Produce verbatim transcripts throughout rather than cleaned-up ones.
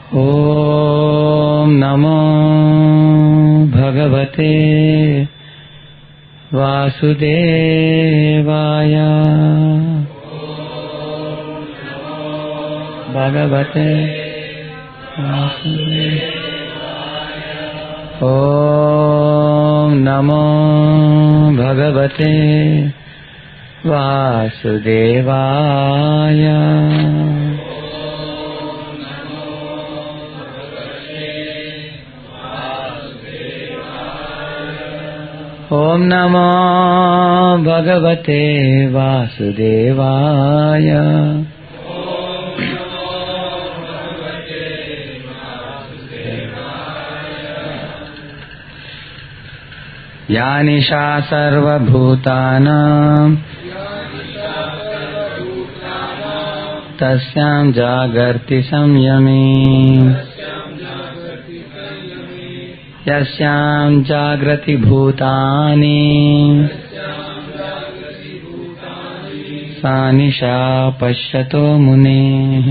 ॐ नमो भगवते वासुदेवाय। भगवते वासुदेवाय। ॐ नमो भगवते वासुदेवाय। ॐ नमो भगवते वासुदेवाय। या निशा सर्वभूतानां तस्यां जागर्ति संयमी। यस्यां जागृति भूतानि सा निशा पश्यतो मुनेः।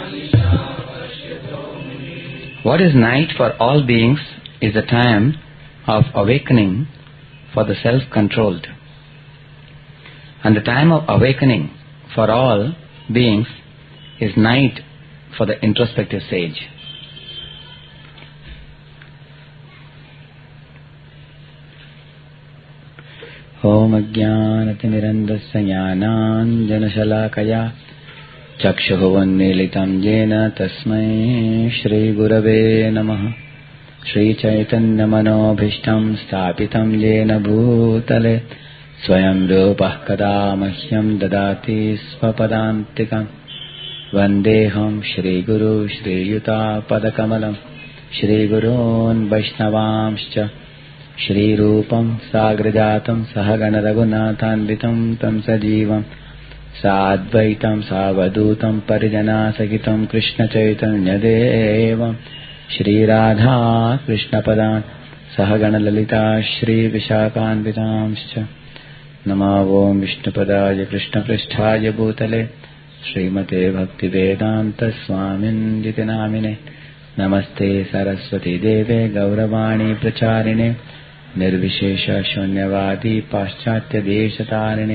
What is night for all beings is the time of awakening for the self-controlled, and the time of awakening for all beings is night for the introspective sage. Om Ajnanatimiraندस्य ज्ञानाञ्जनशलाकया चक्षुरुन्मीलितं येन तस्मै श्रीगुरवे नमः। श्रीचैतन्यमनोभीष्टं स्थापितं येन भूतले स्वयं रूपः कदा मह्यं ददाति स्वपदान्तिकं। वन्देऽहं श्रीगुरु श्रीयुतापदकमलं श्रीगुरून् वैष्णवांश्च श्रीरूपं साग्रजातं सहगण रघुनाथान्वितं तं सजीवं साद्वैतं सावधूतं परिजनासहितं कृष्णचैतन्यदेवं श्रीराधा कृष्णपदान् सहगण ललिता श्रीविशाखान्वितांश्च। नमो ओं विष्णुपदाय कृष्णपृष्ठाय भूतले श्रीमते भक्तिवेदान्तस्वामिन्दिति नामिने। नमस्ते सरस्वती देवे गौरवाणी प्रचारिणे निर्विशेष शून्यवादी पाश्चात्य देशतारिणे।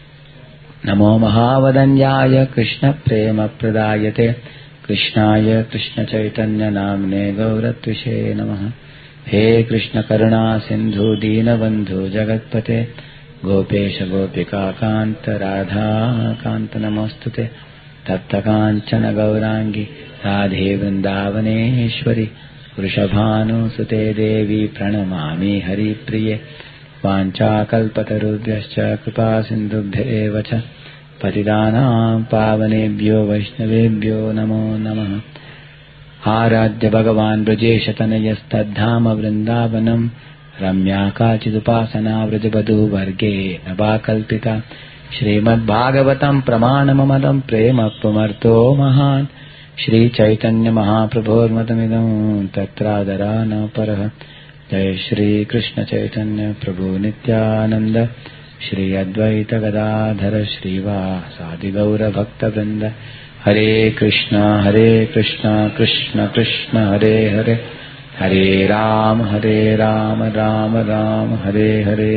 नमो महावदन्याय कृष्ण प्रेम प्रदायते कृष्णाय कृष्ण चैतन्य नामने गौरत्विषे नमः। हे कृष्ण करुणा सिंधु दीनबंधु जगत्पते गोपेश गोपिका कांत राधा कांत नमोस्तुते। तप्त कांचन गौरांगी राधे वृंदावनेश्वरी वृषभानुसुते देवी प्रणमामि हरिप्रिये। वाञ्छाकल्पतरुभ्यश्च कृपा सिन्धुभ्येव च पतितानां पावनेभ्यो वैष्णवेभ्यो नमो नमः। आराध्य भगवान् ब्रजेशतनयस्तद्धाम वृन्दावनं रम्या काचिदुपासना व्रजवधूवर्गे नवा कल्पिता। श्रीमद्भागवतं प्रमाणममलं प्रेम पुमर्तो महान् श्रीचैतन्य महाप्रभोर्मतमिदं तत्रादरा न परः। जय श्री कृष्ण चैतन्य प्रभु नित्यानंद श्री अद्वैत गदाधर श्रीवासादि गौर भक्तवृंद। हरे कृष्णा हरे कृष्णा कृष्ण कृष्ण हरे हरे हरे राम हरे Ram Ram Ram Hare Hare.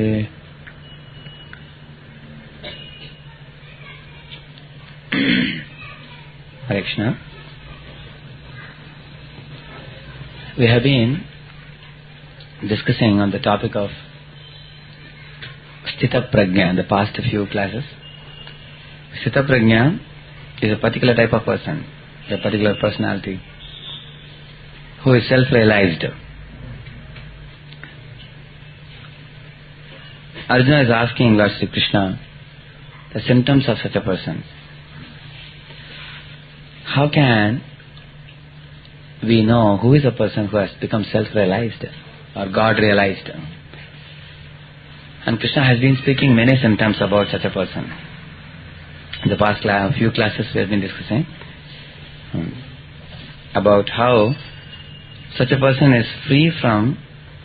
Hare Krishna. We have been discussing on the topic of Sthita Prajna in the past few classes. Sthita Prajna is a particular type of person, a particular personality who is self-realized. Arjuna is asking Lord Sri Krishna the symptoms of such a person. How can we know who is a person who has become self-realized or God-realized? And Krishna has been speaking many symptoms about such a person. In the past class, few classes we have been discussing about how such a person is free from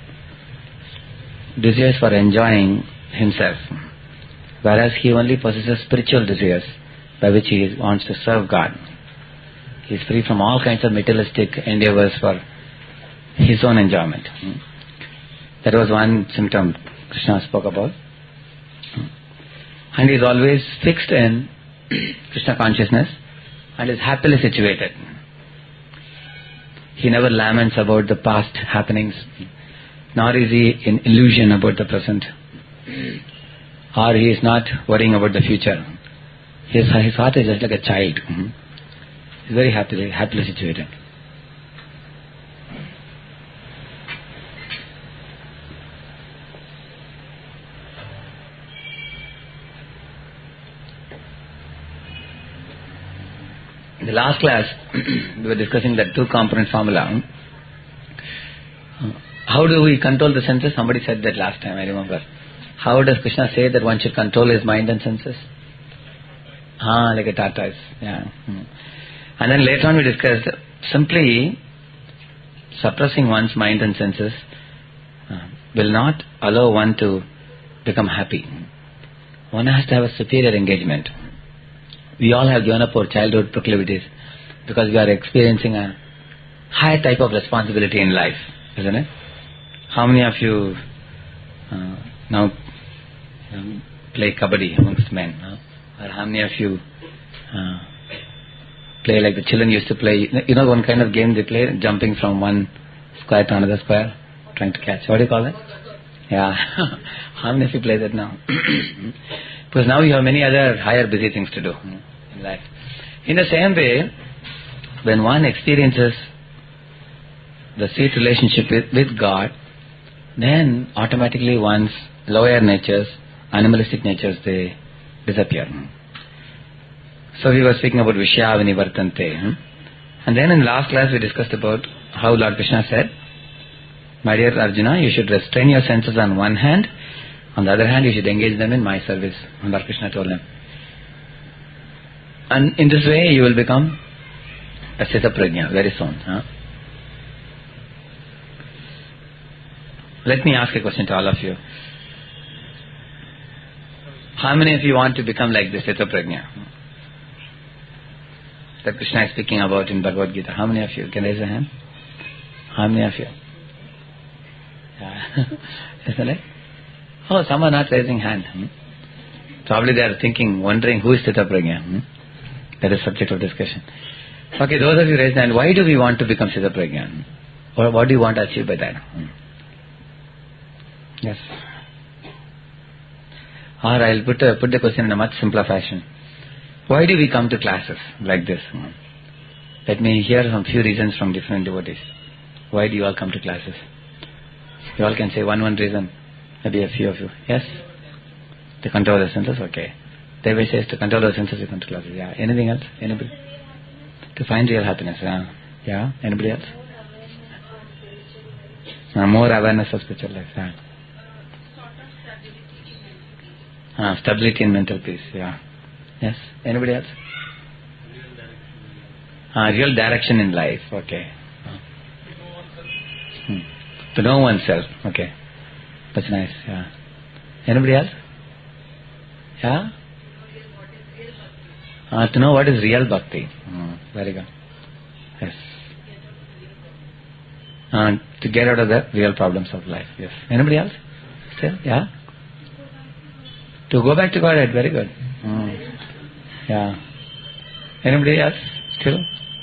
desires for enjoying himself, whereas he only possesses spiritual desires by which he wants to serve God. He is free from all kinds of materialistic endeavors for his own enjoyment. That was one symptom Krishna spoke about. And he is always fixed in Krishna consciousness and is happily situated. He never laments about the past happenings, nor is he in illusion about the present, or he is not worrying about the future. His, his heart is just like a child. He is very happily, happily situated. In the last class, we were discussing that two-component formula. How do we control the senses? Somebody said that last time, I remember. How does Krishna say that one should control his mind and senses? Ah, like a tortoise. Yeah. Hmm. And then later on we discussed simply suppressing one's mind and senses uh, will not allow one to become happy. One has to have a superior engagement. We all have given up our childhood proclivities because we are experiencing a high type of responsibility in life, isn't it? How many of you uh, now um, play kabaddi amongst men? Huh? Or how many of you uh, play like the children used to play? You know one kind of game they play, jumping from one square to another square, trying to catch. What do you call it? Yeah. How many of you play that now? Because now you have many other higher busy things to do in life. In the same way, when one experiences the sweet relationship with, with God, then automatically one's lower natures, animalistic natures, they disappear. So we were speaking about Vishya Vinivartante. And then in the last class we discussed about how Lord Krishna said, my dear Arjuna, you should restrain your senses on one hand, on the other hand, you should engage them in my service. And Lord Krishna told them. And in this way, you will become a Sthita Prajna very soon. Huh? Let me ask a question to all of you. How many of you want to become like the Sthita Prajna that Krishna is speaking about in Bhagavad Gita? How many of you? Can raise a hand? How many of you? Yeah. Isn't it? Oh, some are not raising hand. Hmm? Probably they are thinking, wondering who is Sthita Prajna. Hmm? That is subject of discussion. Okay, those of you raised hand, why do we want to become Sthita Prajna? Or what do you want to achieve by that? Hmm? Yes. Or I'll put, uh, put the question in a much simpler fashion. Why do we come to classes like this? Hmm? Let me hear some few reasons from different devotees. Why do you all come to classes? You all can say one one reason. Maybe a few of you. Yes? To control the senses? Okay. Devi says to control the senses, you come to classes. Yeah. Anything else? Anybody? To find real happiness. Yeah. Yeah. Anybody else? Uh, more awareness of spiritual life. Yeah. Uh, stability in mental peace. Yeah. Yes? Anybody else? Uh, real direction in life. Okay. Uh. Hmm. To know oneself. Okay. That's nice, yeah. Anybody else? Yeah? Uh, to know what is real bhakti. Mm, very good. Yes. Uh, to get out of the real problems of life. Yes. Anybody else? Still? Yeah? To go back to Godhead. Very good. Mm. Yeah. Anybody else? Still?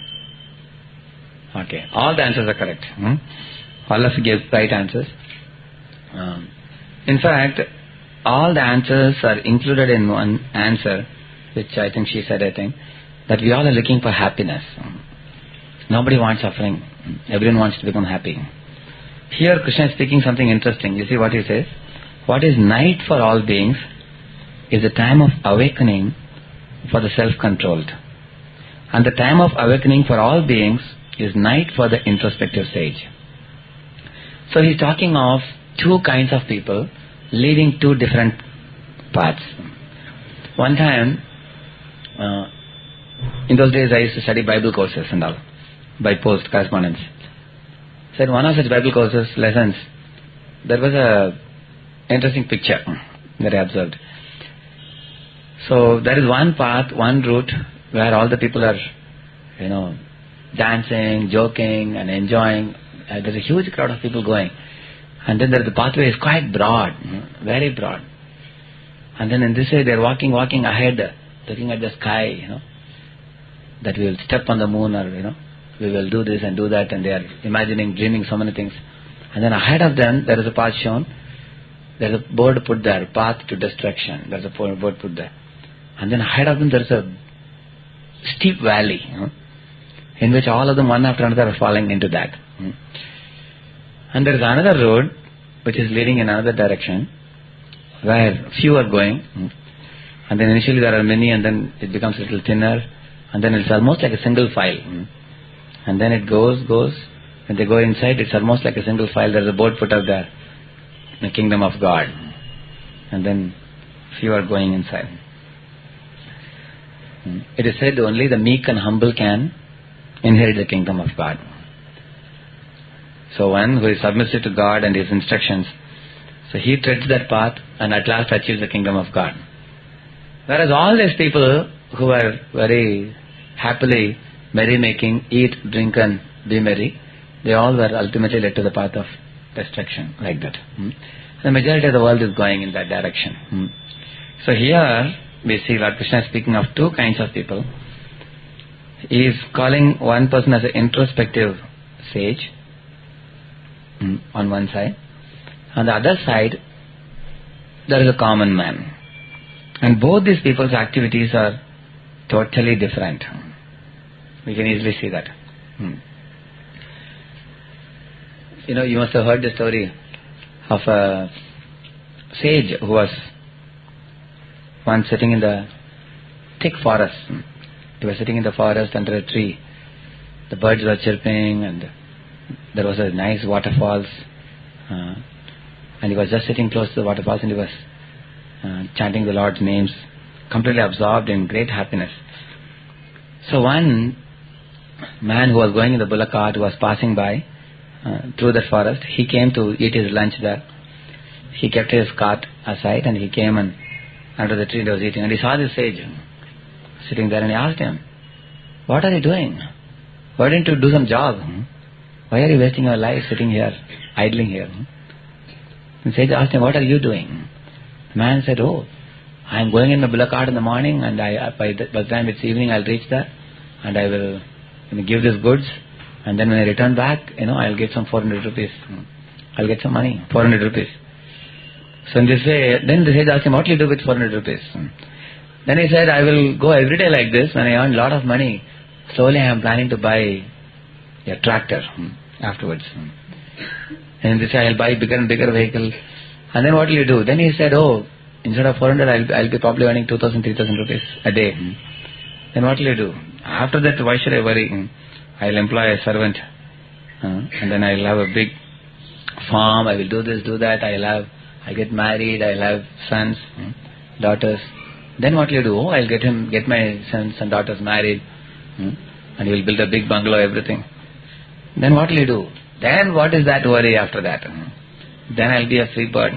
Okay. All the answers are correct. Hmm? All of you gave right answers. Um, in fact, all the answers are included in one answer, which I think she said, I think, that we all are looking for happiness. Um, nobody wants suffering. Everyone wants to become happy. Here Krishna is speaking something interesting. You see what he says? What is night for all beings is a time of awakening for the self-controlled. And the time of awakening for all beings is night for the introspective sage. So he is talking of two kinds of people leading two different paths. One time, uh, in those days I used to study Bible courses and all, by post correspondence. So in one of such Bible courses, lessons, there was a interesting picture that I observed. So there is one path, one route where all the people are, you know, dancing, joking and enjoying. Uh, there's a huge crowd of people going. And then there, the pathway is quite broad, very broad. And then in this way they're walking, walking ahead, looking at the sky, you know, that we will step on the moon, or, you know, we will do this and do that, and they are imagining, dreaming so many things. And then ahead of them there is a path shown. There's a board put there, path to destruction. There's a board put there. And then ahead of them there's a steep valley, you know, in which all of them one after another are falling into that. And there is another road which is leading in another direction, where few are going, and then initially there are many, and then it becomes a little thinner, and then it's almost like a single file. And then it goes, goes, when they go inside, it's almost like a single file. There's a board put up there, the kingdom of God. And then few are going inside. It is said only the meek and humble can inherit the kingdom of God. So one who is submissive to God and His instructions, so he treads that path and at last achieves the kingdom of God. Whereas all these people who are very happily merry-making, eat, drink and be merry, they all were ultimately led to the path of destruction, like that. Hmm? The majority of the world is going in that direction. Hmm? So here we see Lord Krishna is speaking of two kinds of people. He is calling one person as an introspective sage, hmm, on one side. On the other side, there is a common man. And both these people's activities are totally different. We can easily see that. Hmm. You know, you must have heard the story of a sage who was once sitting in the thick forest. He was sitting in the forest under a tree. The birds were chirping and there was a nice waterfalls. Uh, and he was just sitting close to the waterfalls and he was uh, chanting the Lord's names, completely absorbed in great happiness. So one man who was going in the bullock cart, who was passing by uh, through the forest, he came to eat his lunch there. He kept his cart aside and he came and under the tree he was eating, and he saw this sage sitting there and he asked him, "What are you doing? Why didn't you do some job? Why are you wasting your life sitting here, idling here?" The sage asked him, "What are you doing?" The man said, "Oh, I am going in the bullock cart in the morning, and I, by, the, by the time it's evening I'll reach there and I will you know, give these goods, and then when I return back, you know, I'll get some four hundred rupees. I'll get some money, four hundred rupees. So in this way, then the sage asked him, "What will you do with four hundred rupees? Then he said, "I will go every day like this. When I earn a lot of money, slowly I am planning to buy a tractor afterwards. And in this way I'll buy bigger and bigger vehicle. And then what will you do?" Then he said, "Oh, instead of four hundred, I'll, I'll be probably earning two thousand, three thousand rupees a day. Then what will you do? After that, why should I worry? I'll employ a servant. Uh, and then I'll have a big farm. I will do this, do that. I'll have, I'll get married. I'll have sons, daughters. Then what will you do? Oh, I'll get him, get my sons and daughters married. And you'll build a big bungalow, everything. Then what will you do? Then what is that worry after that? Then I'll be a free bird.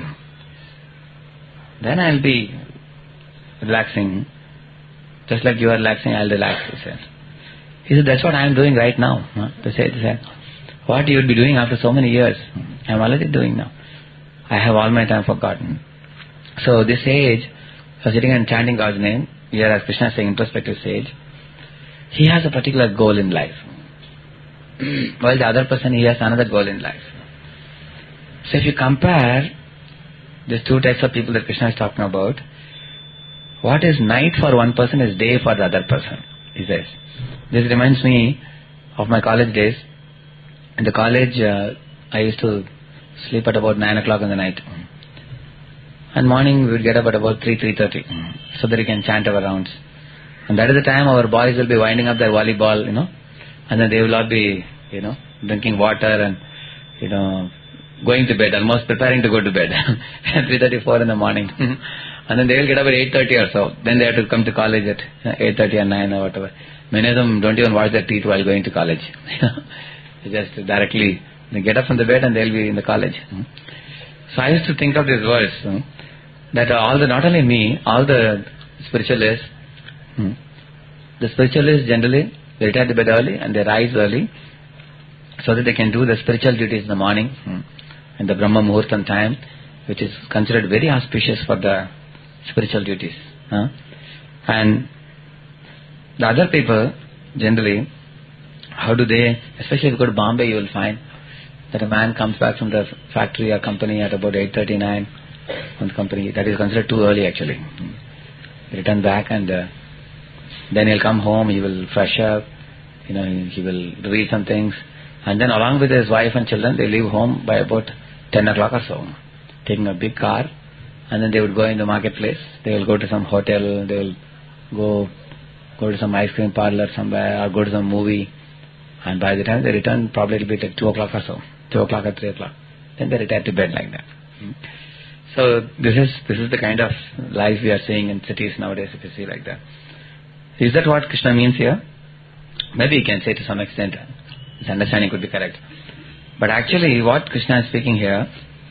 Then I'll be relaxing. Just like you are relaxing, I'll relax," he said. He said, "That's what I am doing right now." Huh? The sage said, "What you will be doing after so many years, I am already doing now. I have all my time forgotten." So this sage was sitting and chanting God's name. Here as Krishna is saying, introspective sage. He has a particular goal in life. While the other person, he has another goal in life. So if you compare these two types of people that Krishna is talking about, what is night for one person is day for the other person, he says. This reminds me of my college days. In the college, uh, I used to sleep at about nine o'clock in the night. And morning we would get up at about three, three thirty, so that we can chant our rounds. And that is the time our boys will be winding up their volleyball, you know, and then they will all be, you know, drinking water and, you know, going to bed, almost preparing to go to bed at three thirty-four in the morning. And then they will get up at eight thirty or so. Then they have to come to college at eight thirty or nine or whatever. Many of them don't even wash their teeth while going to college. They just directly they get up from the bed and they'll be in the college. So I used to think of this verse, that all the, not only me, all the spiritualists, the spiritualists generally, They retire to bed early and they rise early so that they can do the spiritual duties in the morning, hmm, in the Brahma Muhurtam time, which is considered very auspicious for the spiritual duties. Huh? And the other people, generally, how do they, especially if you go to Bombay, you will find that a man comes back from the factory or company at about eight thirty-nine on the company. That is considered too early actually. He return back and uh, then he'll come home, he will fresh up, you know, he will read some things, and then along with his wife and children, they leave home by about ten o'clock or so, taking a big car, and then they would go in the marketplace, they will go to some hotel, they will go go to some ice cream parlor somewhere, or go to some movie, and by the time they return, probably it will be like two o'clock or so, two o'clock or three o'clock, then they retire to bed like that. So this is this is the kind of life we are seeing in cities nowadays, if you see like that. Is that what Krishna means here? Maybe you can say to some extent, his understanding could be correct. But actually what Krishna is speaking here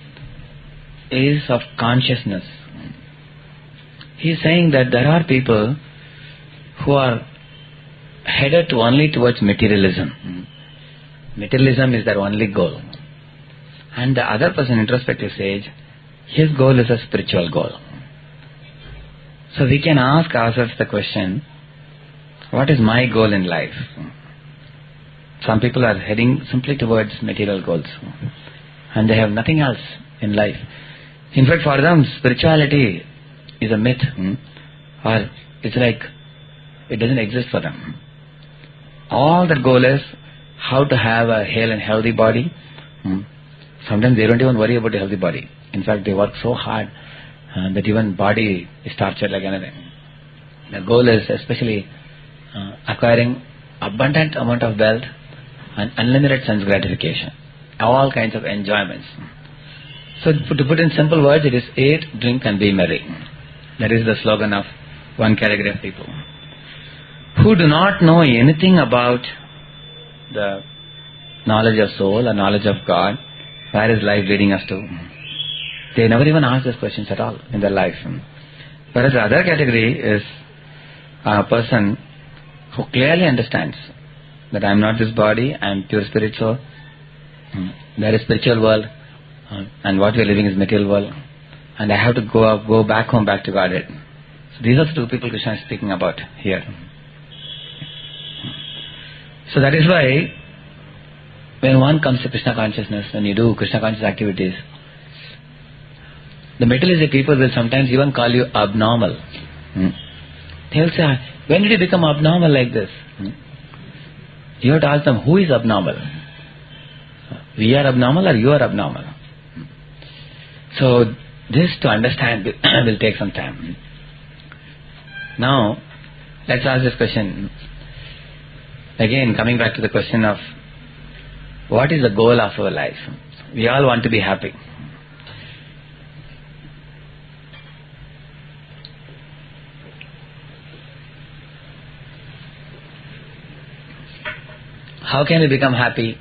is of consciousness. He is saying that there are people who are headed to only towards materialism. Materialism is their only goal. And the other person, introspective sage, his goal is a spiritual goal. So we can ask ourselves the question, what is my goal in life? Some people are heading simply towards material goals and they have nothing else in life. In fact, for them, spirituality is a myth, or it's like it doesn't exist for them. All their goal is how to have a hale and healthy body. Sometimes they don't even worry about a healthy body. In fact, they work so hard uh, that even body is tortured like anything. The goal is especially uh, acquiring abundant amount of wealth and unlimited sense gratification, all kinds of enjoyments. So to put in simple words, it is eat, drink and be merry. That is the slogan of one category of people who do not know anything about the knowledge of soul or knowledge of God. Where is life leading us to? They never even ask those questions at all in their life. Whereas the other category is a person who clearly understands that I am not this body, I am pure spiritual, there is spiritual world, and what we are living is material world, and I have to go up, go back home, back to Godhead. So these are the two people Krishna is speaking about here. So that is why when one comes to Krishna consciousness, when you do Krishna conscious activities, the materialistic people will sometimes even call you abnormal. Hmm. They will say, when did you become abnormal like this? Hmm. You have to ask them, who is abnormal? We are abnormal or you are abnormal? Hmm. So this to understand will take some time. Now, let's ask this question. Again, coming back to the question of what is the goal of our life? We all want to be happy. How can we become happy?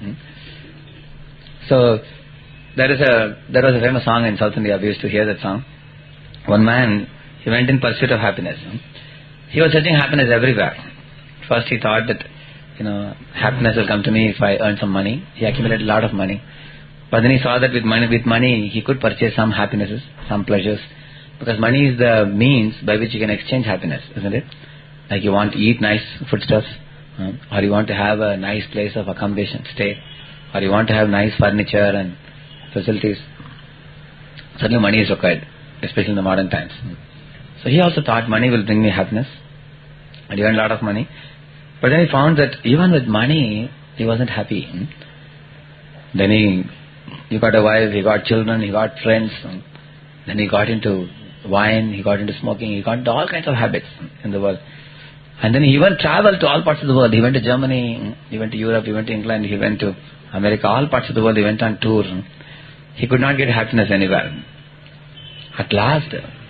So there is a there was a famous song in South India. We used to hear that song. One man, he went in pursuit of happiness. He was searching happiness everywhere. First he thought that, you know, happiness will come to me if I earn some money. He accumulated a lot of money. But then he saw that with money, with money he could purchase some happinesses, some pleasures. Because money is the means by which you can exchange happiness, isn't it? Like you want to eat nice foodstuffs, uh, or you want to have a nice place of accommodation, stay, or you want to have nice furniture and facilities. Certainly money is required, especially in the modern times. So he also thought money will bring me happiness, and he earned a lot of money. But then he found that even with money, he wasn't happy. Then he, he got a wife, he got children, he got friends. Then he got into wine, he got into smoking, he got into all kinds of habits in the world. And then he even traveled to all parts of the world. He went to Germany, he went to Europe, he went to England, he went to America, all parts of the world he went on tour. He could not get happiness anywhere. At last,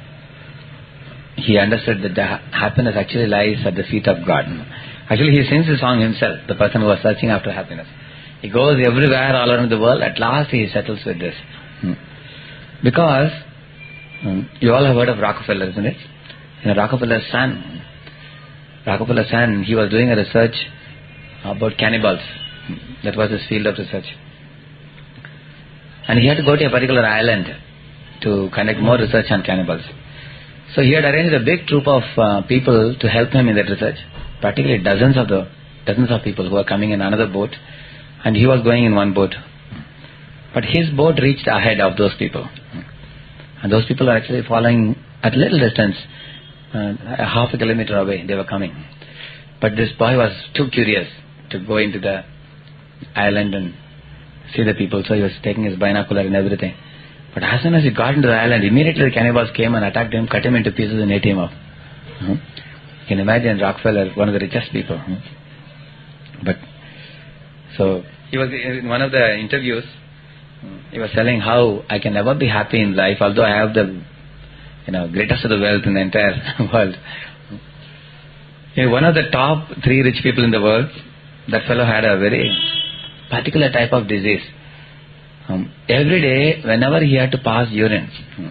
he understood that the happiness actually lies at the feet of God. Actually, he sings the song himself, the person who was searching after happiness. He goes everywhere all around the world. At last he settles with this. Hmm. Because hmm, you all have heard of Rockefeller, isn't it? You know, Rockefeller's son. Rockefeller's son, he was doing a research about cannibals. That was his field of research. And he had to go to a particular island to conduct more research on cannibals. So he had arranged a big troop of uh, people to help him in that research, practically dozens of the dozens of people who were coming in another boat, and he was going in one boat. But his boat reached ahead of those people, and those people are actually following at a little distance, uh, a half a kilometer away. They were coming, but this boy was too curious to go into the island and see the people, so he was taking his binocular and everything. But as soon as he got into the island, immediately the cannibals came and attacked him, cut him into pieces and ate him up. Hmm? You can imagine Rockefeller, one of the richest people. Hmm? But so he was in one of the interviews. He was telling how I can never be happy in life, although I have the, you know, greatest of the wealth in the entire world. You know, one of the top three rich people in the world, that fellow had a very particular type of disease. Um, every day, whenever he had to pass urine,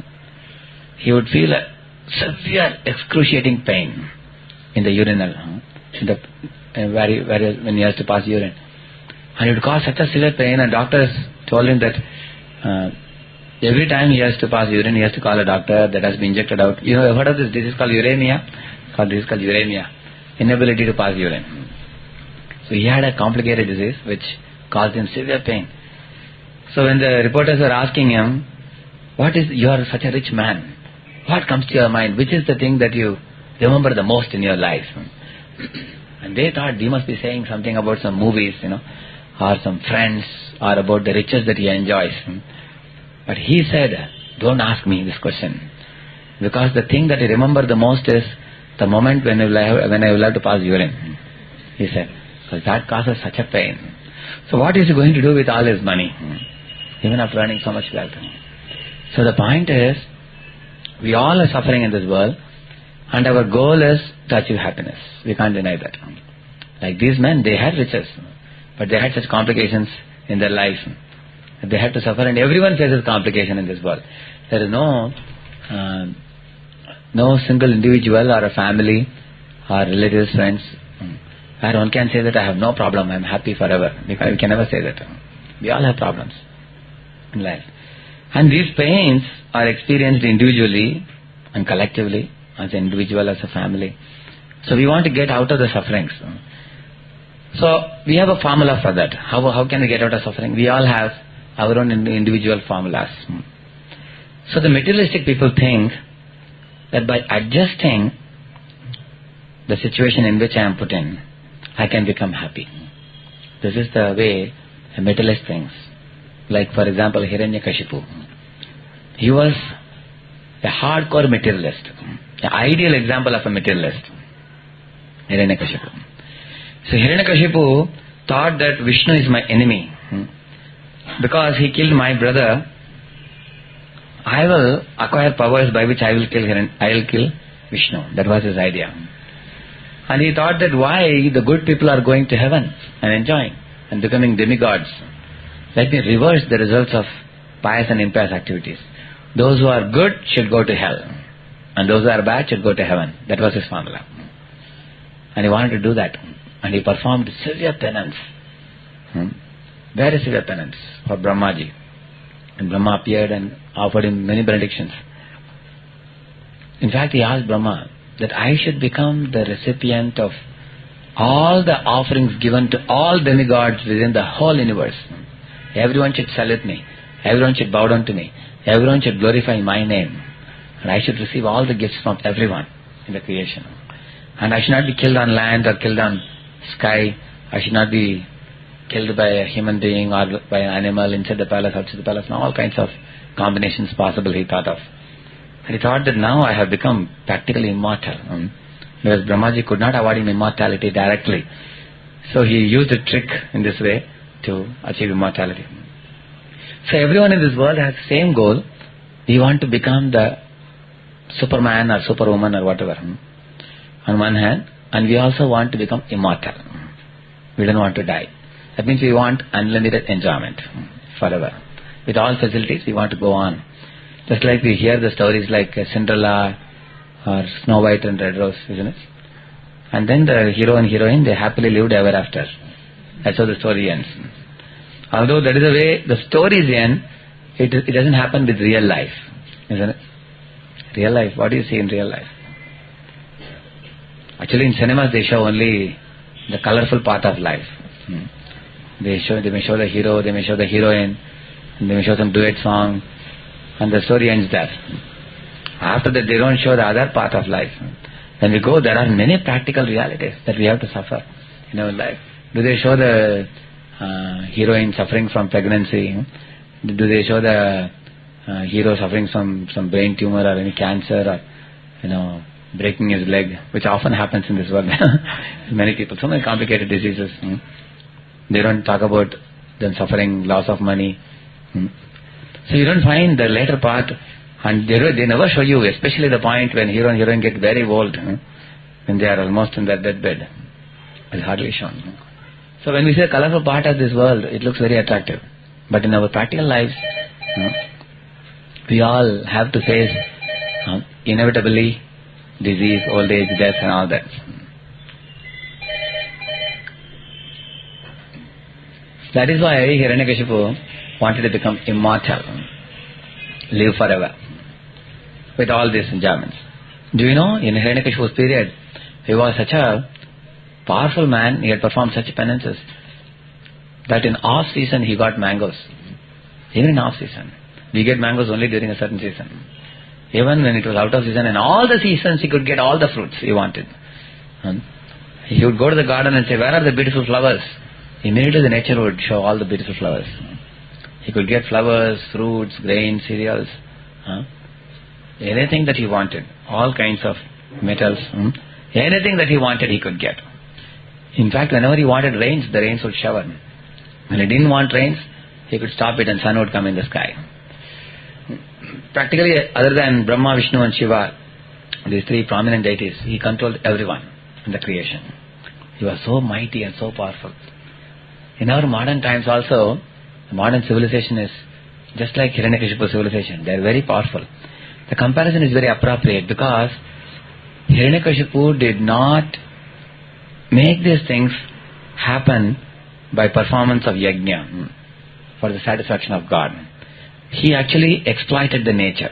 he would feel a severe, excruciating pain in the urinal, in the uh, where he, where he, when he has to pass urine, and it would cause such a severe pain. And doctors told him that uh, every time he has to pass urine, he has to call a doctor that has been injected out. You know, heard of this disease called uremia? Called this is called uremia, inability to pass urine. So he had a complicated disease which caused him severe pain. So when the reporters were asking him, what is, you are such a rich man, what comes to your mind, which is the thing that you remember the most in your life? And they thought he must be saying something about some movies, you know, or some friends, or about the riches that he enjoys. But he said, don't ask me this question, because the thing that I remember the most is the moment when I will have, when I will have to pass urine, he said, because that causes such a pain. So what is he going to do with all his money, even after earning so much wealth? So the point is, we all are suffering in this world, and our goal is to achieve happiness. We can't deny that. Like these men, they had riches, but they had such complications in their life. They had to suffer, and everyone faces complication in this world. There is no uh, no single individual or a family or relatives, friends, where one can say that I have no problem, I am happy forever. Because we can never say that. We all have problems in life. And these pains are experienced individually and collectively, as an individual, as a family. So we want to get out of the sufferings. So we have a formula for that. How, how can we get out of suffering? We all have our own individual formulas. So the materialistic people think that by adjusting the situation in which I am put in, I can become happy. This is the way a materialist thinks. Like for example, Hiranyakashipu. He was a hardcore materialist. An ideal example of a materialist. Hiranyakashipu. So Hiranyakashipu thought that Vishnu is my enemy. Because he killed my brother, I will acquire powers by which I will kill Hiran- I will kill Vishnu. That was his idea. And he thought that why the good people are going to heaven and enjoying and becoming demigods. Let me reverse the results of pious and impious activities. Those who are good should go to hell, and those who are bad should go to heaven. That was his formula. And he wanted to do that. And he performed severe penance. Hmm? Very severe penance for Brahmaji. And Brahma appeared and offered him many benedictions. In fact, he asked Brahma that I should become the recipient of all the offerings given to all demigods within the whole universe. Everyone should salute me. Everyone should bow down to me. Everyone should glorify my name. And I should receive all the gifts from everyone in the creation. And I should not be killed on land or killed on sky. I should not be killed by a human being or by an animal inside the palace, outside the palace. And all kinds of combinations possible he thought of. And he thought that now I have become practically immortal. Um, because Brahmaji could not award him immortality directly. So he used a trick in this way to achieve immortality. So everyone in this world has the same goal. We want to become the Superman or Superwoman or whatever. Um, on one hand. And we also want to become immortal. We don't want to die. That means we want unlimited enjoyment forever. With all facilities, we want to go on. Just like we hear the stories like Cinderella or Snow White and Red Rose, isn't it? And then the hero and heroine, they happily lived ever after. That's how the story ends. Although that is the way the stories end, it, it doesn't happen with real life. Isn't it? Real life, what do you see in real life? Actually in cinemas they show only the colorful part of life. Hmm. They show, they may show the hero, they may show the heroine, and they may show some duet song, and the story ends there. After that they don't show the other part of life. When we go, there are many practical realities that we have to suffer in our life. Do they show the uh, heroine suffering from pregnancy? Do they show the uh, hero suffering from some brain tumor or any cancer or, you know, breaking his leg, which often happens in this world. Many people, so many complicated diseases. Hmm? They don't talk about them suffering loss of money. Hmm? So you don't find the later part, and they, they never show you, especially the point when hero and heroine get very old, hmm? when they are almost in their deathbed. It's hardly shown. Hmm? So when we say colorful part of this world, it looks very attractive. But in our practical lives, hmm, we all have to face hmm, inevitably disease, old age, death and all that. That is why Hiranyakashipu wanted to become immortal, live forever, with all these enjoyments. Do you know, in Hiranyakashipu's period, he was such a powerful man, he had performed such penances, that in off-season he got mangoes. Even in off-season. We get mangoes only during a certain season. Even when it was out of season, and all the seasons he could get all the fruits he wanted. Hmm? He would go to the garden and say, where are the beautiful flowers? Immediately the nature would show all the beautiful flowers. He could get flowers, fruits, grains, cereals, huh? anything that he wanted, all kinds of metals, hmm? anything that he wanted he could get. In fact, whenever he wanted rains, the rains would shower. When he didn't want rains, he could stop it and sun would come in the sky. Practically, other than Brahma, Vishnu and Shiva, these three prominent deities, he controlled everyone in the creation. He was so mighty and so powerful. In our modern times also, modern civilization is just like Hiranyakashipu civilization. They are very powerful. The comparison is very appropriate because Hiranyakashipu did not make these things happen by performance of yajna for the satisfaction of God. He actually exploited the nature.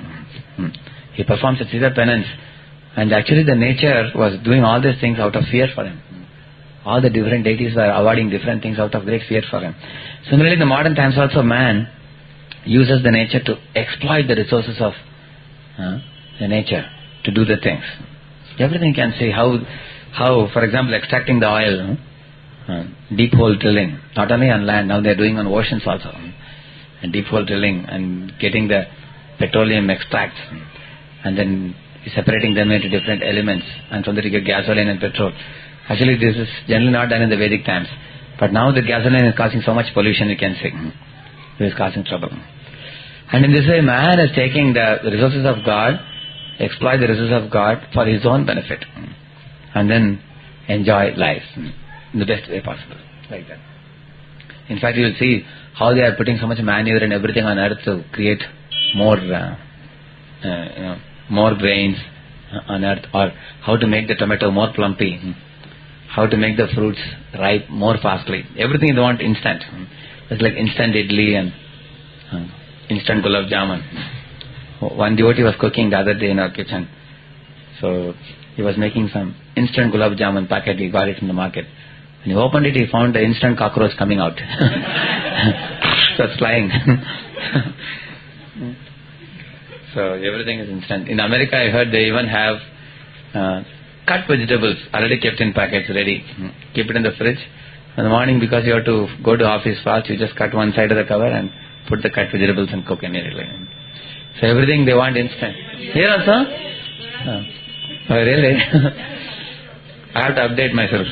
He performs a Caesar penance, and actually the nature was doing all these things out of fear for him. All the different deities were awarding different things out of great fear for him. Similarly, in the modern times also, man uses the nature to exploit the resources of uh, the nature to do the things. Everything you can see how, how, for example, extracting the oil, uh, deep hole drilling, not only on land, now they are doing on oceans also. And deep hole drilling and getting the petroleum extracts and then separating them into different elements, and from that you get gasoline and petrol. Actually, this is generally not done in the Vedic times, but now the gasoline is causing so much pollution, you can see. It is causing trouble. And in this way, man is taking the resources of God, exploit the resources of God for his own benefit, and then enjoy life in the best way possible, like that. In fact, you will see how they are putting so much manure and everything on earth to create more, uh, uh, you know, more grains on earth, or how to make the tomato more plumpy, how to make the fruits ripe more fastly. Everything they want instant. It's like instant idli and uh, instant gulab jamun. One devotee was cooking the other day in our kitchen. So he was making some instant gulab jamun packet. He got it from the market. When he opened it, he found the instant cockroach coming out. So it's flying. So everything is instant. In America, I heard they even have uh, cut vegetables already kept in packets ready. Keep it in the fridge. In the morning, because you have to go to office fast, you just cut one side of the cover and put the cut vegetables and cook immediately. So everything they want instant. Here also? Oh, oh really? I have to update myself.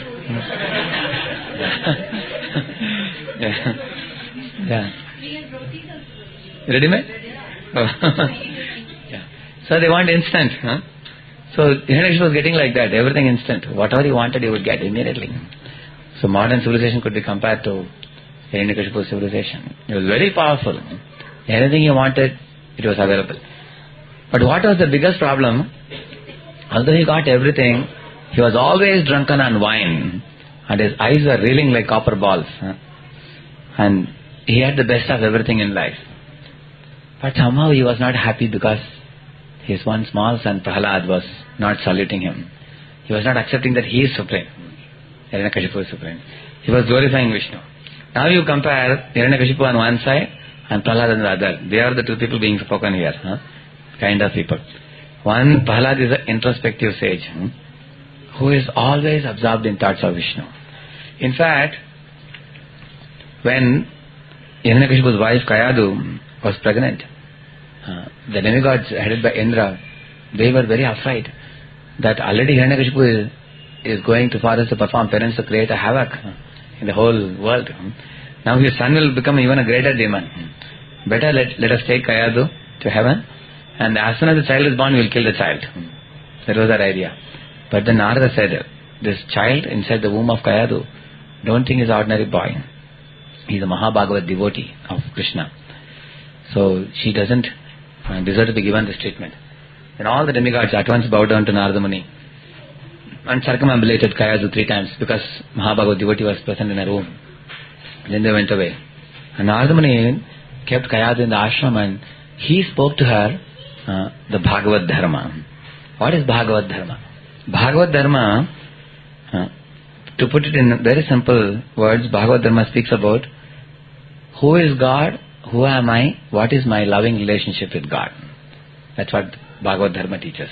Yeah. Yeah. Ready-made? Oh. Yeah. So they want instant. Huh? So Hiranyakashipu was getting like that, everything instant. Whatever he wanted, he would get immediately. So modern civilization could be compared to Hiranyakashipu's civilization. It was very powerful. Anything he wanted, it was available. But what was the biggest problem? Although he got everything, he was always drunken on wine and his eyes were reeling like copper balls. Huh? And he had the best of everything in life. But somehow he was not happy because his one small son Prahlad was not saluting him. He was not accepting that he is supreme. Hiranyakashipu is supreme. He was glorifying Vishnu. Now you compare Hiranyakashipu on one side and Prahlad on the other. They are the two people being spoken here. Huh? Kind of people. One, Prahlad is an introspective sage hmm, who is always absorbed in thoughts of Vishnu. In fact, when Hiranyakashipu's wife Kayadu was pregnant, uh, the demigods headed by Indra, they were very afraid that already Hiranyakashipu is, is going to forest to perform penance to create a havoc in the whole world. Now his son will become even a greater demon. Better let, let us take Kayadu to heaven, and as soon as the child is born, we will kill the child. That was our idea. But then Narada said, this child inside the womb of Kayadu, don't think he's an ordinary boy. He's a Mahabhagavat devotee of Krishna. So she doesn't uh, deserve to be given this treatment. And all the demigods at once bowed down to Narada Muni and circumambulated Kayadu three times because Mahabhagavat devotee was present in her womb. Then they went away. And Narada Muni kept Kayadu in the ashram and he spoke to her uh, the Bhagavad Dharma. What is Bhagavad Dharma? Bhagavad Dharma, uh, to put it in very simple words, Bhagavad Dharma speaks about who is God, who am I, what is my loving relationship with God. That's what Bhagavad Dharma teaches.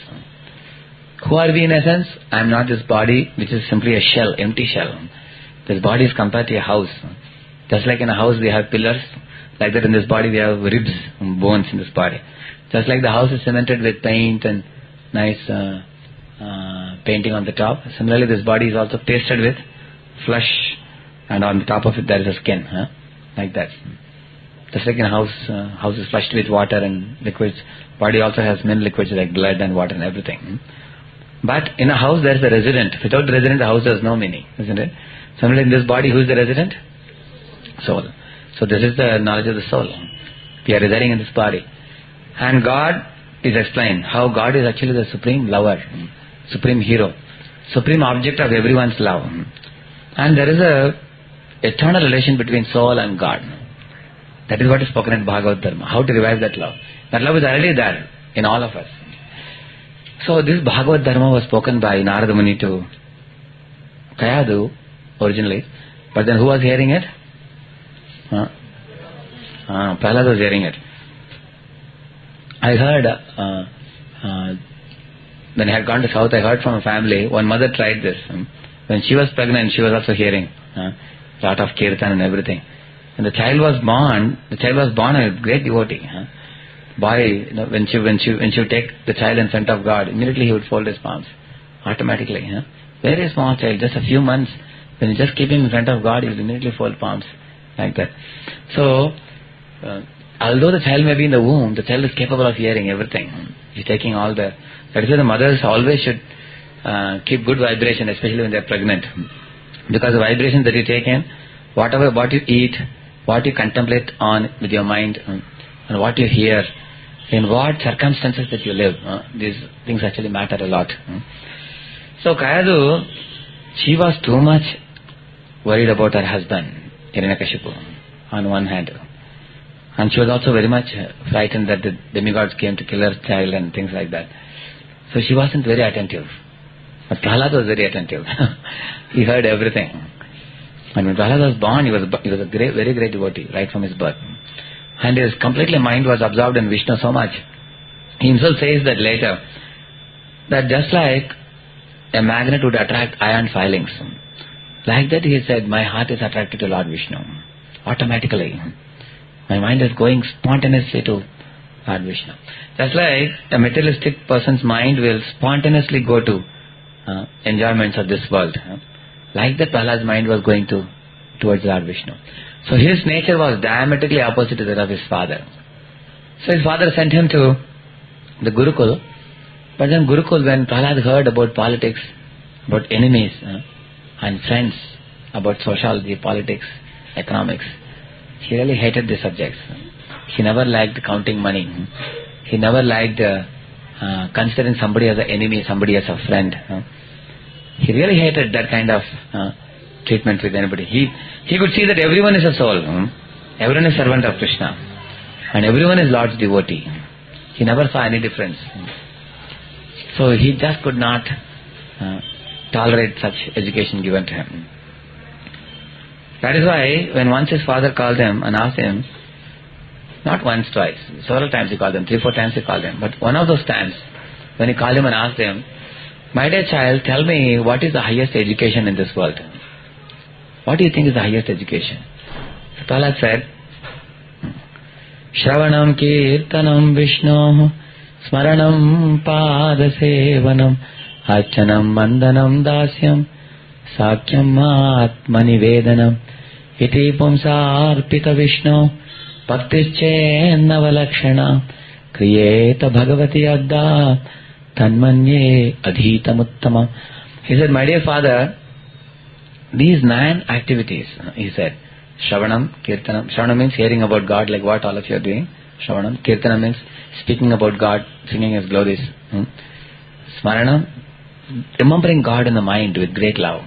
Who are we in essence? I am not this body which is simply a shell, empty shell. This body is compared to a house. Just like in a house we have pillars, like that in this body we have ribs and bones in this body. Just like the house is cemented with paint and nice uh, uh, painting on the top, similarly this body is also pasted with flesh and on the top of it there is a skin, huh? Like that. Just like in a house, uh, house is flushed with water and liquids, body also has many liquids like blood and water and everything. But in a house there is a resident. Without the resident the house has no meaning, isn't it? Similarly in this body, who is the resident? Soul. So this is the knowledge of the soul. We are residing in this body. And God is explained how God is actually the supreme lover, supreme hero, supreme object of everyone's love. And there is a eternal relation between soul and God. That is what is spoken in Bhagavad Dharma. How to revive that love. That love is already there in all of us. So this Bhagavad Dharma was spoken by Narada Muni to Kayadu originally. But then who was hearing it? Huh? Uh, Prahlad was hearing it. I heard, uh, uh, when I had gone to south, I heard from a family, one mother tried this. When she was pregnant, she was also hearing a uh, lot of kirtan and everything. When the child was born, the child was born a great devotee. Huh? Boy, you know, when she when she when she would take the child in front of God, immediately he would fold his palms, automatically. Huh? Very small child, just a few months. When you just keep him in front of God, he will immediately fold palms, like that. So, uh, although the child may be in the womb, the child is capable of hearing everything. He's taking all the. That is why the mothers always should uh, keep good vibration, especially when they are pregnant, because the vibration that you take in, whatever what you eat, what you contemplate on with your mind, and what you hear, in what circumstances that you live, uh, these things actually matter a lot. Uh. So Kayadu, she was too much worried about her husband, Hiranyakashipu, on one hand. And she was also very much frightened that the demigods came to kill her child and things like that. So she wasn't very attentive. But Prahlad was very attentive. He heard everything. And when Prahlad was born, he was, he was a great, very great devotee, right from his birth. And his completely mind was absorbed in Vishnu so much. He himself says that later, that just like a magnet would attract iron filings, like that he said, my heart is attracted to Lord Vishnu. Automatically. My mind is going spontaneously to Lord Vishnu. Just like a materialistic person's mind will spontaneously go to uh, enjoyments of this world. Uh, like that Prahlad's mind was going to towards Lord Vishnu. So his nature was diametrically opposite to that of his father. So his father sent him to the Gurukul. But then Gurukul, when Prahlad heard about politics, about enemies uh, and friends, about sociology, politics, economics, he really hated these subjects. He never liked counting money. He never liked uh, uh, considering somebody as an enemy, somebody as a friend. Uh. He really hated that kind of uh, treatment with anybody. He he could see that everyone is a soul. Hmm? Everyone is servant of Krishna. And everyone is Lord's devotee. He never saw any difference. So he just could not uh, tolerate such education given to him. That is why when once his father called him and asked him, not once, twice, several times he called him, three, four times he called him, but one of those times when he called him and asked him, my dear child, tell me what is the highest education in this world? What do you think is the highest education? So Prahlad said, Shravanam Kirtanam Vishnu Smaranam Padasevanam Archanam Vandanam Dasyam Sakyam Atmani Vedanam Iti Pumsarpita Vishnu Bhaktischennava Kriyeta Bhagavati Adda Tanmanye Adhitamuttamam. He said, my dear father, these nine activities, he said, Shravanam, Kirtanam. Shravanam means hearing about God, like what all of you are doing. Shravanam. Kirtanam means speaking about God, singing His glories. Hmm? Smaranam, remembering God in the mind with great love.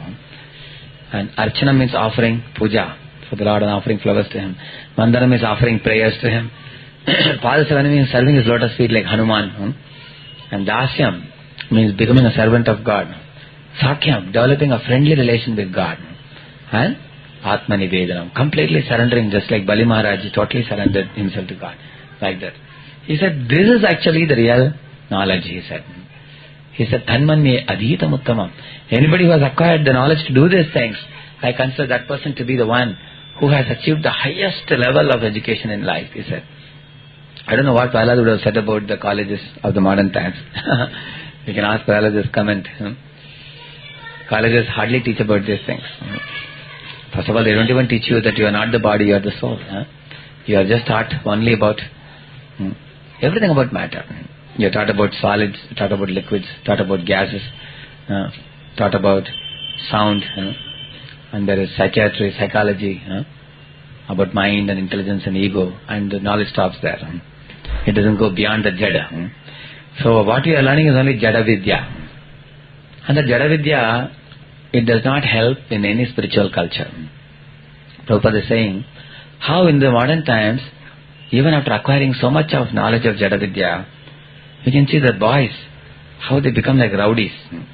And Archana means offering puja for the Lord and offering flowers to Him. Vandanam is offering prayers to Him. Padasevana means serving His lotus feet like Hanuman. Hmm? And Dasyam means becoming a servant of God. Sakyam, developing a friendly relation with God. And Atmani Vedanam, completely surrendering, just like Bali Maharaj, he totally surrendered himself to God. Like that. He said, this is actually the real knowledge, he said. He said, Tanmanye Adhitam Uttamam. Anybody who has acquired the knowledge to do these things, I consider that person to be the one who has achieved the highest level of education in life, he said. I don't know what Prahlad would have said about the colleges of the modern times. You can ask Prahlad's comment. Hmm? Colleges hardly teach about these things. Hmm? First of all, they don't even teach you that you are not the body, you are the soul. Huh? You are just taught only about hmm, everything about matter. You are taught about solids, taught about liquids, taught about gases, uh, taught about sound. Huh? And there is psychiatry, psychology, huh? about mind and intelligence and ego, and the knowledge stops there. Huh? It doesn't go beyond the Jada. Huh? So what we are learning is only Jada Vidya. And the Jada Vidya, it does not help in any spiritual culture. Prabhupada is saying, how in the modern times, even after acquiring so much of knowledge of Jada Vidya, you can see the boys, how they become like rowdies. You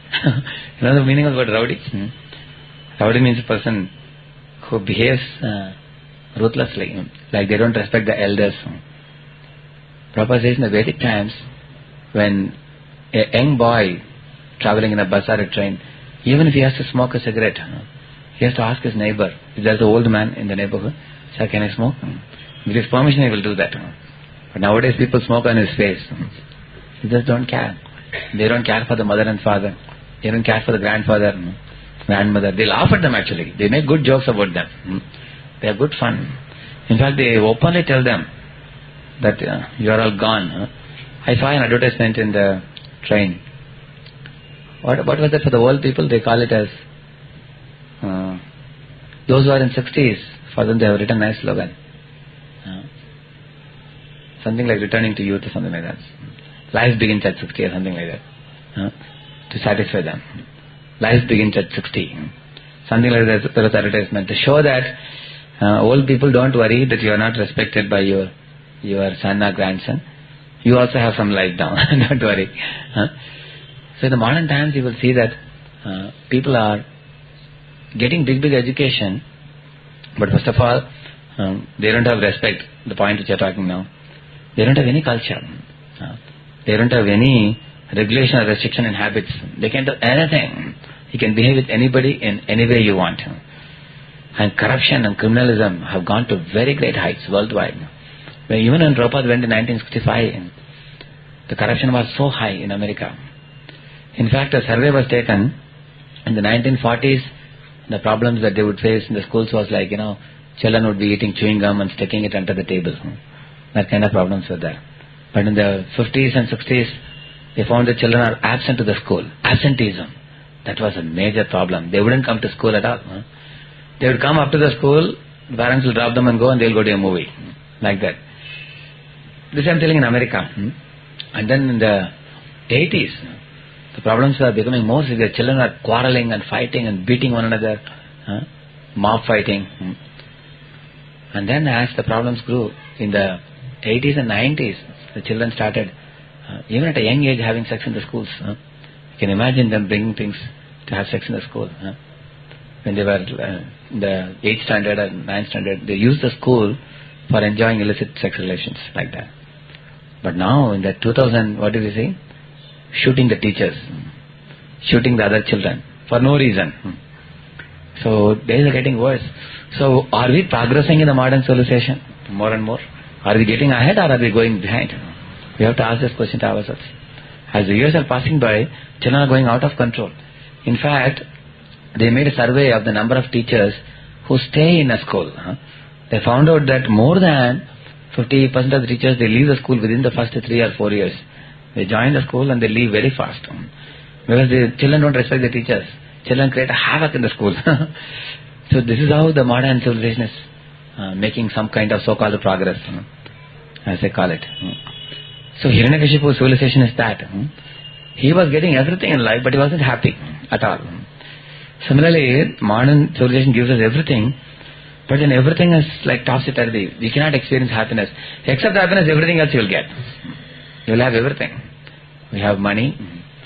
know the meaning of the word rowdy? Rowdy means a person who behaves uh, ruthlessly, like they don't respect the elders. Prabhupada says in the Vedic times, when a young boy traveling in a bus or a train, even if he has to smoke a cigarette, he has to ask his neighbor, if there's an old man in the neighborhood, sir, can I smoke? With his permission he will do that. But nowadays people smoke on his face. They just don't care. They don't care for the mother and father. They don't care for the grandfather, grandmother. They laugh at them actually. They make good jokes about them. They are good fun. In fact, they openly tell them that uh, you are all gone. I saw an advertisement in the train. What, what was that for the old people? They call it as uh, those who are in sixties, for them they have written a nice slogan. Uh, something like returning to youth or something like that. Life begins at sixty or something like that. Uh, to satisfy them. Life begins at sixty. Something like that. There was advertisement to show that uh, old people, don't worry that you are not respected by your your son or grandson. You also have some life down. Don't worry. Uh, So in the modern times you will see that uh, people are getting big big education, but first of all um, they don't have respect, the point which you are talking now. They don't have any culture. Uh, they don't have any regulation or restriction in habits. They can do anything. You can behave with anybody in any way you want. And corruption and criminalism have gone to very great heights worldwide. When even when Prabhupada went in nineteen sixty-five, the corruption was so high in America. In fact, a survey was taken in the nineteen forties. The problems that they would face in the schools was like, you know, children would be eating chewing gum and sticking it under the table. That kind of problems were there. But in the fifties and sixties, they found that children are absent to the school. Absenteeism. That was a major problem. They wouldn't come to school at all. They would come up to the school, the parents will drop them and go and they'll go to a movie. Like that. This I'm telling in America. And then in the eighties, the problems are becoming more severe. Children are quarreling and fighting and beating one another. huh? mob fighting. Hmm. And then as the problems grew, in the eighties and nineties, the children started, uh, even at a young age, having sex in the schools. Huh? You can imagine them bringing things to have sex in the school. Huh? When they were uh, in the eighth standard or ninth standard, they used the school for enjoying illicit sex relations like that. But now in the two thousand, what do we say? Shooting the teachers, shooting the other children for no reason. So days are getting worse. So are we progressing in the modern civilization more and more? Are we getting ahead or are we going behind? We have to ask this question to ourselves. As the years are passing by, children are going out of control. In fact, they made a survey of the number of teachers who stay in a school. They found out that more than fifty percent of the teachers, they leave the school within the first three or four years. They join the school and they leave very fast. Because the children don't respect the teachers. Children create a havoc in the school. So this is how the modern civilization is uh, making some kind of so-called progress, you know, as they call it. So Hiranyakashipu's civilization is that. He was getting everything in life, but he wasn't happy at all. Similarly, modern civilization gives us everything, but then everything is like topsy-turvy. We cannot experience happiness. Except happiness, everything else you will get. You will have everything. We have money.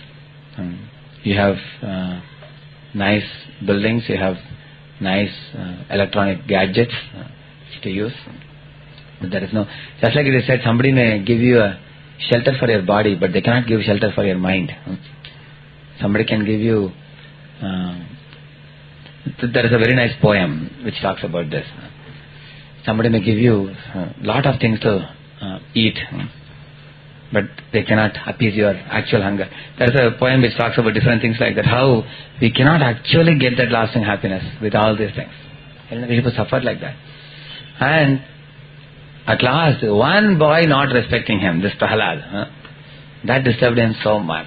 You have uh, nice buildings. You have nice uh, electronic gadgets uh, to use. But there is no... Just like they said, somebody may give you a shelter for your body, but they cannot give shelter for your mind. Somebody can give you... Uh, there is a very nice poem which talks about this. Somebody may give you a lot of things to uh, eat, but they cannot appease your actual hunger. There is a poem which talks about different things like that, how we cannot actually get that lasting happiness with all these things. People suffered like that. And at last, one boy not respecting him, this Prahalad, huh, that disturbed him so much.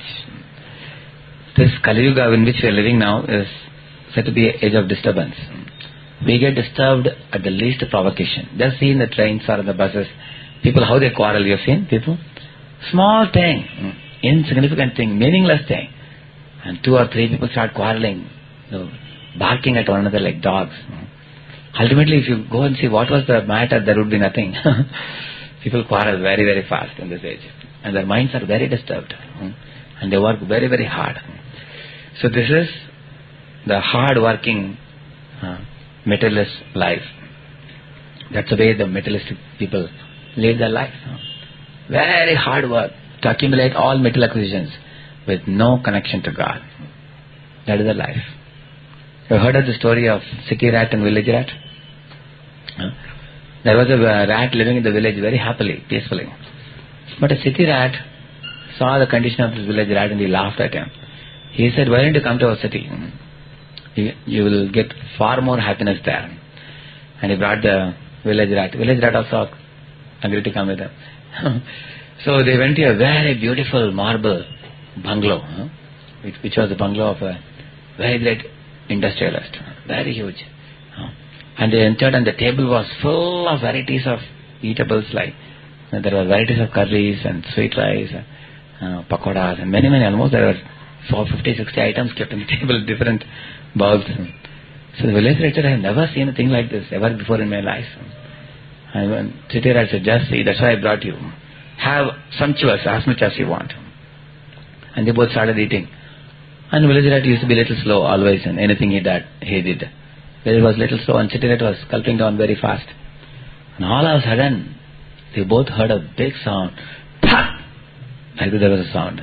This Kali Yuga in which we are living now is said to be an age of disturbance. We get disturbed at the least provocation. Just see in the trains or in the buses, people how they quarrel. You have seen people? Small thing, insignificant thing, meaningless thing. And two or three people start quarreling, you know, barking at one another like dogs. Ultimately, if you go and see what was the matter, there would be nothing. People quarrel very, very fast in this age. And their minds are very disturbed. And they work very, very hard. So this is the hard-working uh, materialist life. That's the way the materialistic people live their life. Very hard work to accumulate all material acquisitions with no connection to God. That is the life. You heard of the story of city rat and village rat? Uh, there was a uh, rat living in the village very happily, peacefully. But a city rat saw the condition of this village rat and he laughed at him. He said, why don't you come to our city? You, you will get far more happiness there. And he brought the village rat. Village rat also agreed to come with him. So they went to a very beautiful marble bungalow, huh? which, which was the bungalow of a very great industrialist, very huge. Huh? And they entered and the table was full of varieties of eatables, like uh, there were varieties of curries and sweet rice, uh, pakoras and many, many, almost there were four, fifty, sixty items kept on the table, different bowls. So the village rat said, I have never seen a thing like this ever before in my life. And when city rat said, just see, that's why I brought you. Have sumptuous as much as you want. And they both started eating. And village rat used to be a little slow always in anything he did. He did. Village was a little slow and city rat was gulping down very fast. And all of a sudden, they both heard a big sound. Pah! Like there was a sound.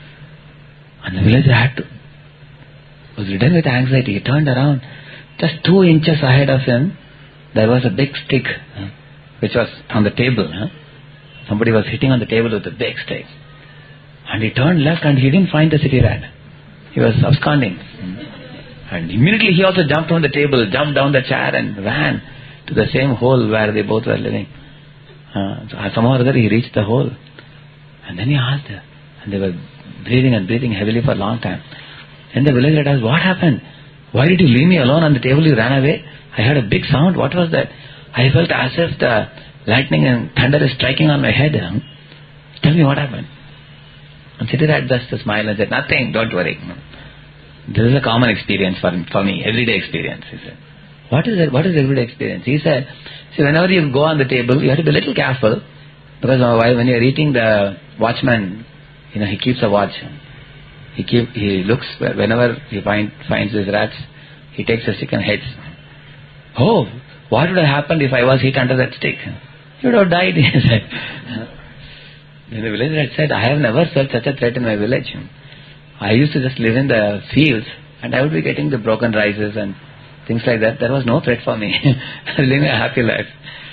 And the village rat was ridden with anxiety. He turned around. Just two inches ahead of him, there was a big stick, which was on the table. Somebody was hitting on the table with a big stick. And he turned left and he didn't find the city rat. He was absconding. And immediately he also jumped on the table, jumped down the chair and ran to the same hole where they both were living. Uh, so somehow or other he reached the hole. And then he asked her. And they were breathing and breathing heavily for a long time. And the village rat asked, what happened? Why did you leave me alone on the table? You ran away. I heard a big sound. What was that? I felt as if the lightning and thunder is striking on my head. Huh? Tell me what happened. And city rat just smiled and said, nothing, don't worry. This is a common experience for, for me, everyday experience, he said. What is it? What is everyday experience? He said, see, whenever you go on the table, you have to be a little careful, because when you are eating, the watchman, you know, he keeps a watch. He keep, he looks, whenever he find, finds his rats, he takes a stick and hits. Oh, what would have happened if I was hit under that stick? You would have died, he said. And the villager had said, I have never felt such a threat in my village. I used to just live in the fields, and I would be getting the broken rices and things like that. There was no threat for me. I was living a happy life.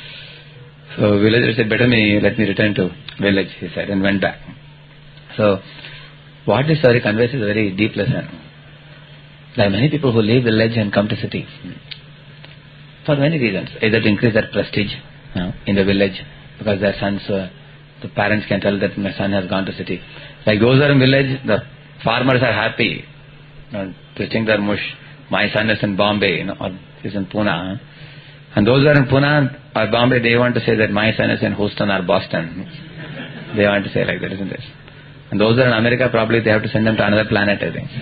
So villager said, better me, let me return to village, he said, and went back. So, what this story conveys is a very deep lesson. There are many people who leave village and come to city for many reasons. Either to increase their prestige you know, in the village, because their sons, uh, the parents can tell that my son has gone to city. Like those who are in village, the farmers are happy, you know, twitching their mush. My son is in Bombay, you know, or is in Pune. Huh? And those who are in Pune or Bombay, they want to say that my son is in Houston or Boston. They want to say like that, isn't it? And those who are in America, probably they have to send them to another planet, I think.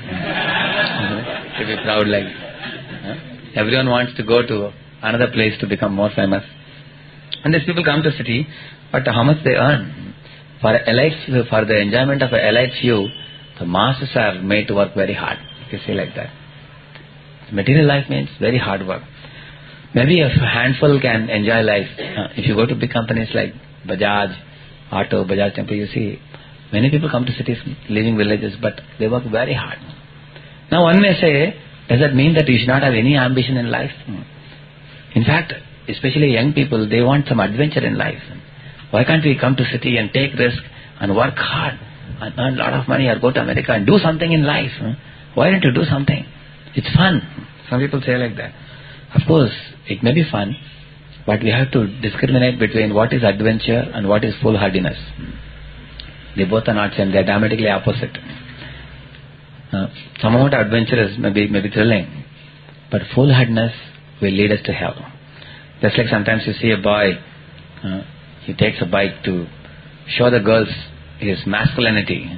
To be proud like huh? Everyone wants to go to another place to become more famous. And these people come to city, but how much they earn? For elite, for the enjoyment of an elite few, the masses are made to work very hard. You see like that. Material life means very hard work. Maybe a handful can enjoy life. Uh, if you go to big companies like Bajaj, Auto, Bajaj Temple, you see many people come to cities leaving villages, but they work very hard. Now one may say, does that mean that you should not have any ambition in life? In fact, especially young people, they want some adventure in life. Why can't we come to city and take risk and work hard and earn a lot of money, or go to America and do something in life? Why don't you do something? It's fun. Some people say like that. Of course, it may be fun, but we have to discriminate between what is adventure and what is foolhardiness. They both are not same. They are diametrically opposite. Uh, some amount of adventure is maybe, maybe thrilling, but foolhardiness will lead us to hell. Just like sometimes you see a boy, uh, he takes a bike to show the girls his masculinity.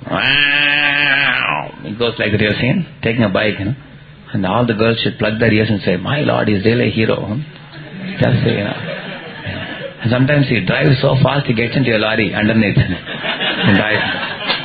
Wow! It goes like that, you have seen? Taking a bike, you know. And all the girls should plug their ears and say, my Lord, he's really a hero. Just say, you know. And sometimes he drives so fast he gets into a lorry underneath and dies.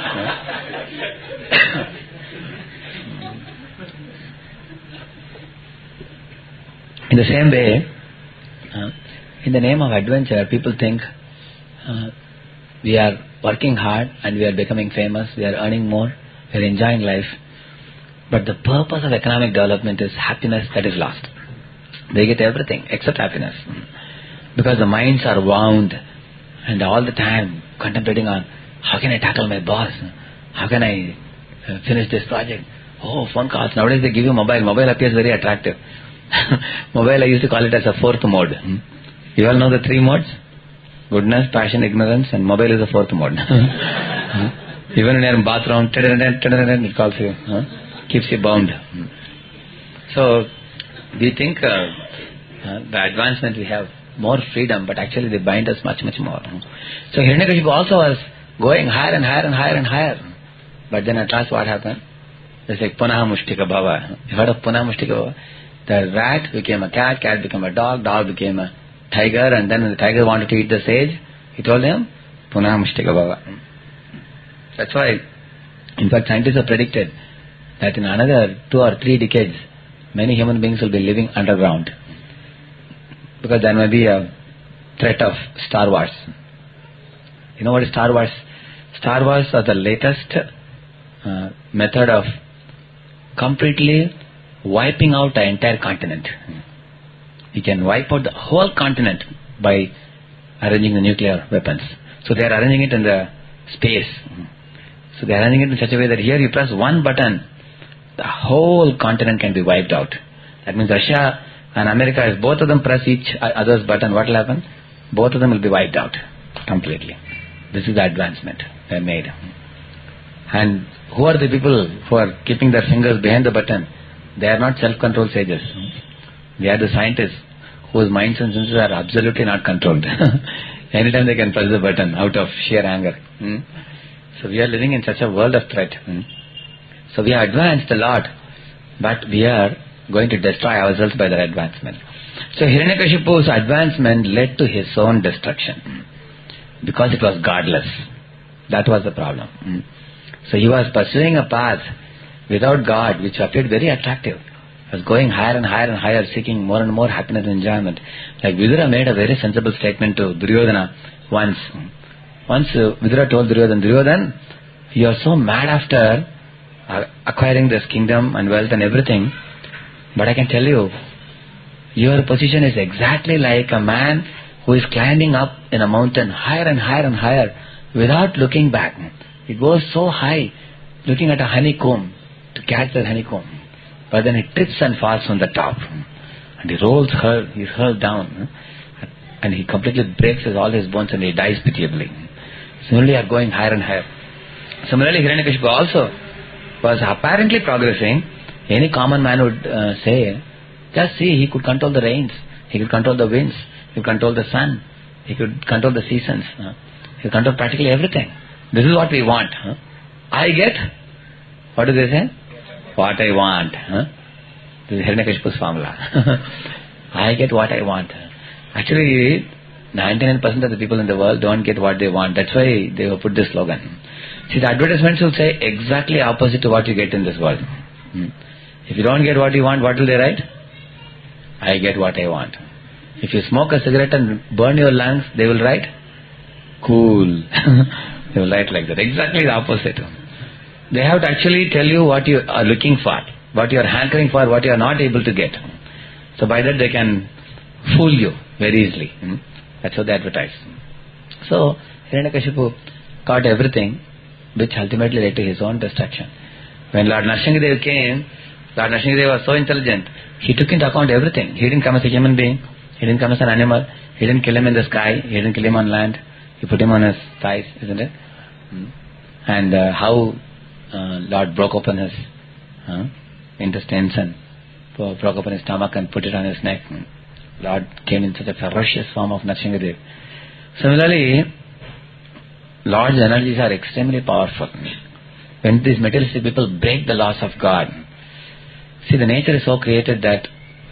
In the same way, uh, in the name of adventure, people think uh, we are working hard and we are becoming famous, we are earning more, we are enjoying life. But the purpose of economic development is happiness that is lost. They get everything except happiness. Because the minds are wound and all the time contemplating on how can I tackle my boss? How can I uh, finish this project? Oh, phone calls. Nowadays they give you mobile. Mobile appears very attractive. Mobile, I used to call it as a fourth mode. Hmm? You all know the three modes? Goodness, passion, ignorance, and mobile is the fourth mode. huh? Even in your bathroom, it calls you. Huh? Keeps you bound. Hmm. So, we think uh, uh, the advancement we have more freedom, but actually they bind us much, much more. Hmm. So, Hiranyakashipu also was going higher and higher and higher and higher. But then at last what happened? It's like Punaha Mushtika Bhava. You heard of Punaha Mushtika Bhava? The rat became a cat, cat became a dog, dog became a tiger, and then when the tiger wanted to eat the sage, he told him, Punaha Mushtika Bhava. That's why, in fact, scientists have predicted that in another two or three decades, many human beings will be living underground. Because there may be a threat of Star Wars. You know what is Star Wars? Star Wars are the latest uh, method of completely wiping out an entire continent. You can wipe out the whole continent by arranging the nuclear weapons. So they are arranging it in the space. So they are arranging it in such a way that here you press one button, the whole continent can be wiped out. That means Russia and America, if both of them press each other's button, what will happen? Both of them will be wiped out completely. This is the advancement they made. And who are the people who are keeping their fingers behind the button? They are not self-controlled sages. They are the scientists whose minds and senses are absolutely not controlled. Anytime they can press the button out of sheer anger. Hmm? So we are living in such a world of threat. Hmm? So we have advanced a lot, but we are going to destroy ourselves by their advancement. So Hiranyakashipu's advancement led to his own destruction because it was godless. That was the problem. So he was pursuing a path without God, which appeared very attractive. He was going higher and higher and higher, seeking more and more happiness and enjoyment. Like Vidura made a very sensible statement to Duryodhana once. Once uh, Vidura told Duryodhana, Duryodhana, you are so mad after uh, acquiring this kingdom and wealth and everything, but I can tell you, your position is exactly like a man who is climbing up in a mountain higher and higher and higher without looking back. It goes so high, looking at a honeycomb to catch that honeycomb. But then it trips and falls from the top. And he rolls, hurl, he's hurled down. And he completely breaks his, all his bones and he dies pitiably. Similarly, they are going higher and higher. Similarly, Hiranyakashipu also was apparently progressing. Any common man would uh, say, just see, he could control the rains, he could control the winds, he could control the sun, he could control the seasons, uh, he could control practically everything. This is what we want. Huh? I get, what do they say? What I want. Huh? This is Hiranyakashipu's formula. I get what I want. Actually, ninety-nine percent of the people in the world don't get what they want. That's why they have put this slogan. See, the advertisements will say exactly opposite to what you get in this world. Hmm. If you don't get what you want, what will they write? I get what I want. If you smoke a cigarette and burn your lungs, they will write cool. They will write like that. Exactly the opposite. They have to actually tell you what you are looking for, what you are hankering for, what you are not able to get. So by that they can fool you very easily. That's how they advertise. So Hiranyakashipu caught everything, which ultimately led to his own destruction. When Lord Nrsingadev came, Lord Nrsingadev was so intelligent, he took into account everything. He didn't come as a human being, he didn't come as an animal, he didn't kill him in the sky, he didn't kill him on land, he put him on his thighs, isn't it? And uh, how uh, Lord broke open his uh, intestines and broke open his stomach and put it on his neck. Lord came in such a ferocious form of Nrsingadev. Similarly, Lord's energies are extremely powerful. When these materialistic people break the laws of God, see, the nature is so created that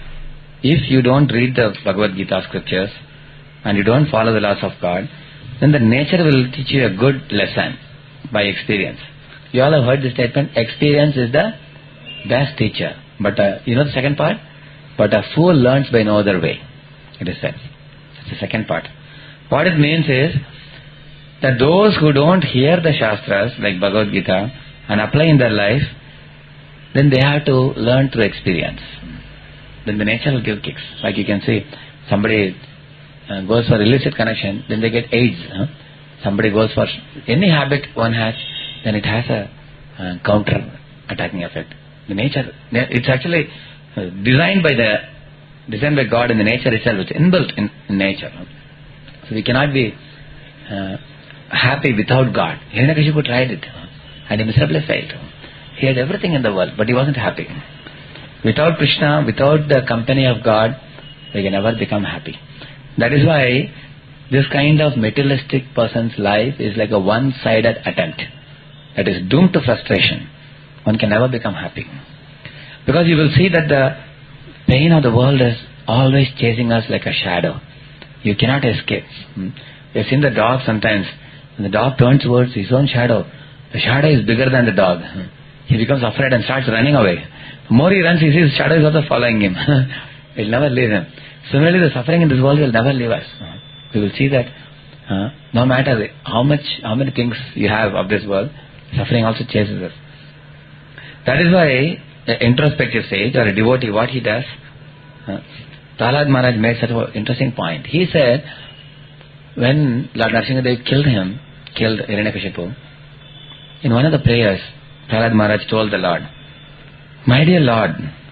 if you don't read the Bhagavad Gita scriptures and you don't follow the laws of God, then the nature will teach you a good lesson by experience. You all have heard the statement, experience is the best teacher. But uh, you know the second part? But a fool learns by no other way, it is said. That's the second part. What it means is that those who don't hear the Shastras like Bhagavad Gita and apply in their life, then they have to learn through experience. Then the nature will give kicks. Like you can see, somebody uh, goes for illicit connection, then they get AIDS. Huh? Somebody goes for any habit one has, then it has a uh, counter attacking effect. The nature, it's actually uh, designed by the designed by God in the nature itself. It's inbuilt in, in nature. So we cannot be uh, happy without God. Hiranyakashipu tried it, and he miserably failed. He had everything in the world, but he wasn't happy. Without Krishna, without the company of God, we can never become happy. That is why this kind of materialistic person's life is like a one-sided attempt. That is doomed to frustration. One can never become happy. Because you will see that the pain of the world is always chasing us like a shadow. You cannot escape. You have seen the dog sometimes. When the dog turns towards his own shadow, the shadow is bigger than the dog. He becomes afraid and starts running away. The more he runs, he sees shadow is also following him. It will never leave him. Similarly, the suffering in this world will never leave us. We will see that uh, no matter how much, how many things you have of this world, suffering also chases us. That is why the introspective sage or a devotee, what he does, uh, Prahlad Maharaj made such an interesting point. He said, when Lord Nrsingadev killed him, killed Hiranyakashipu, in one of the prayers, Prahlad Maharaj told the Lord, my dear Lord,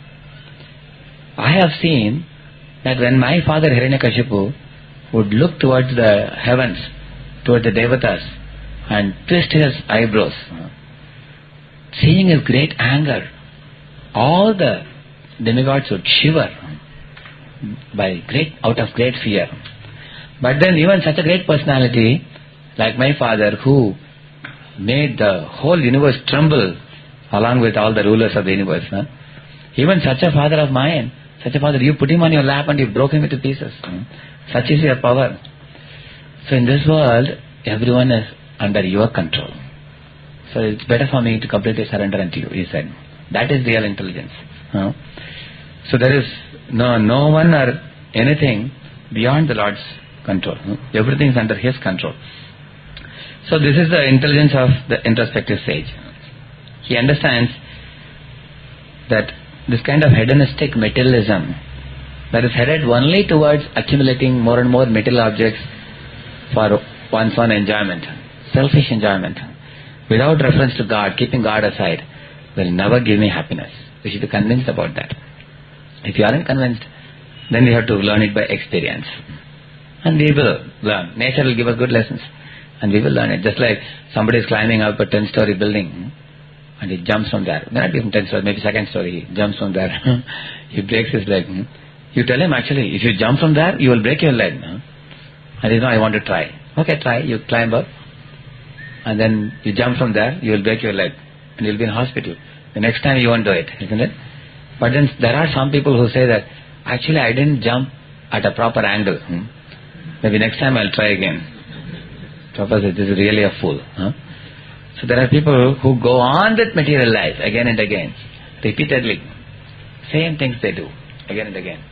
I have seen that when my father Hiranyakashipu would look towards the heavens, towards the devatas, and twist his eyebrows, seeing his great anger, all the demigods would shiver by great out of great fear. But then even such a great personality like my father, who made the whole universe tremble along with all the rulers of the universe. Huh? Even such a father of mine, such a father, you put him on your lap and you broke him into pieces. Huh? Such is your power. So in this world, everyone is under your control. So it's better for me to completely surrender unto you, he said. That is real intelligence. Huh? So there is no, no one or anything beyond the Lord's control. Huh? Everything is under His control. So this is the intelligence of the introspective sage. He understands that this kind of hedonistic materialism that is headed only towards accumulating more and more material objects for one's own enjoyment, selfish enjoyment, without reference to God, keeping God aside, will never give me happiness. We should be convinced about that. If you aren't convinced, then we have to learn it by experience. And we will learn. Nature will give us good lessons. And we will learn it. Just like somebody is climbing up a ten-story building and he jumps from there. May not be from ten story, maybe second story. He jumps from there. He breaks his leg. You tell him, actually, if you jump from there, you will break your leg. And he says, no, I want to try. Okay, try. You climb up. And then you jump from there, you will break your leg. And you will be in hospital. The next time you won't do it, isn't it? But then there are some people who say that, actually I didn't jump at a proper angle. Hmm? Maybe next time I'll try again. Prabhupada says, this is really a fool. Huh? So there are people who go on with material life again and again, repeatedly. Same things they do, again and again.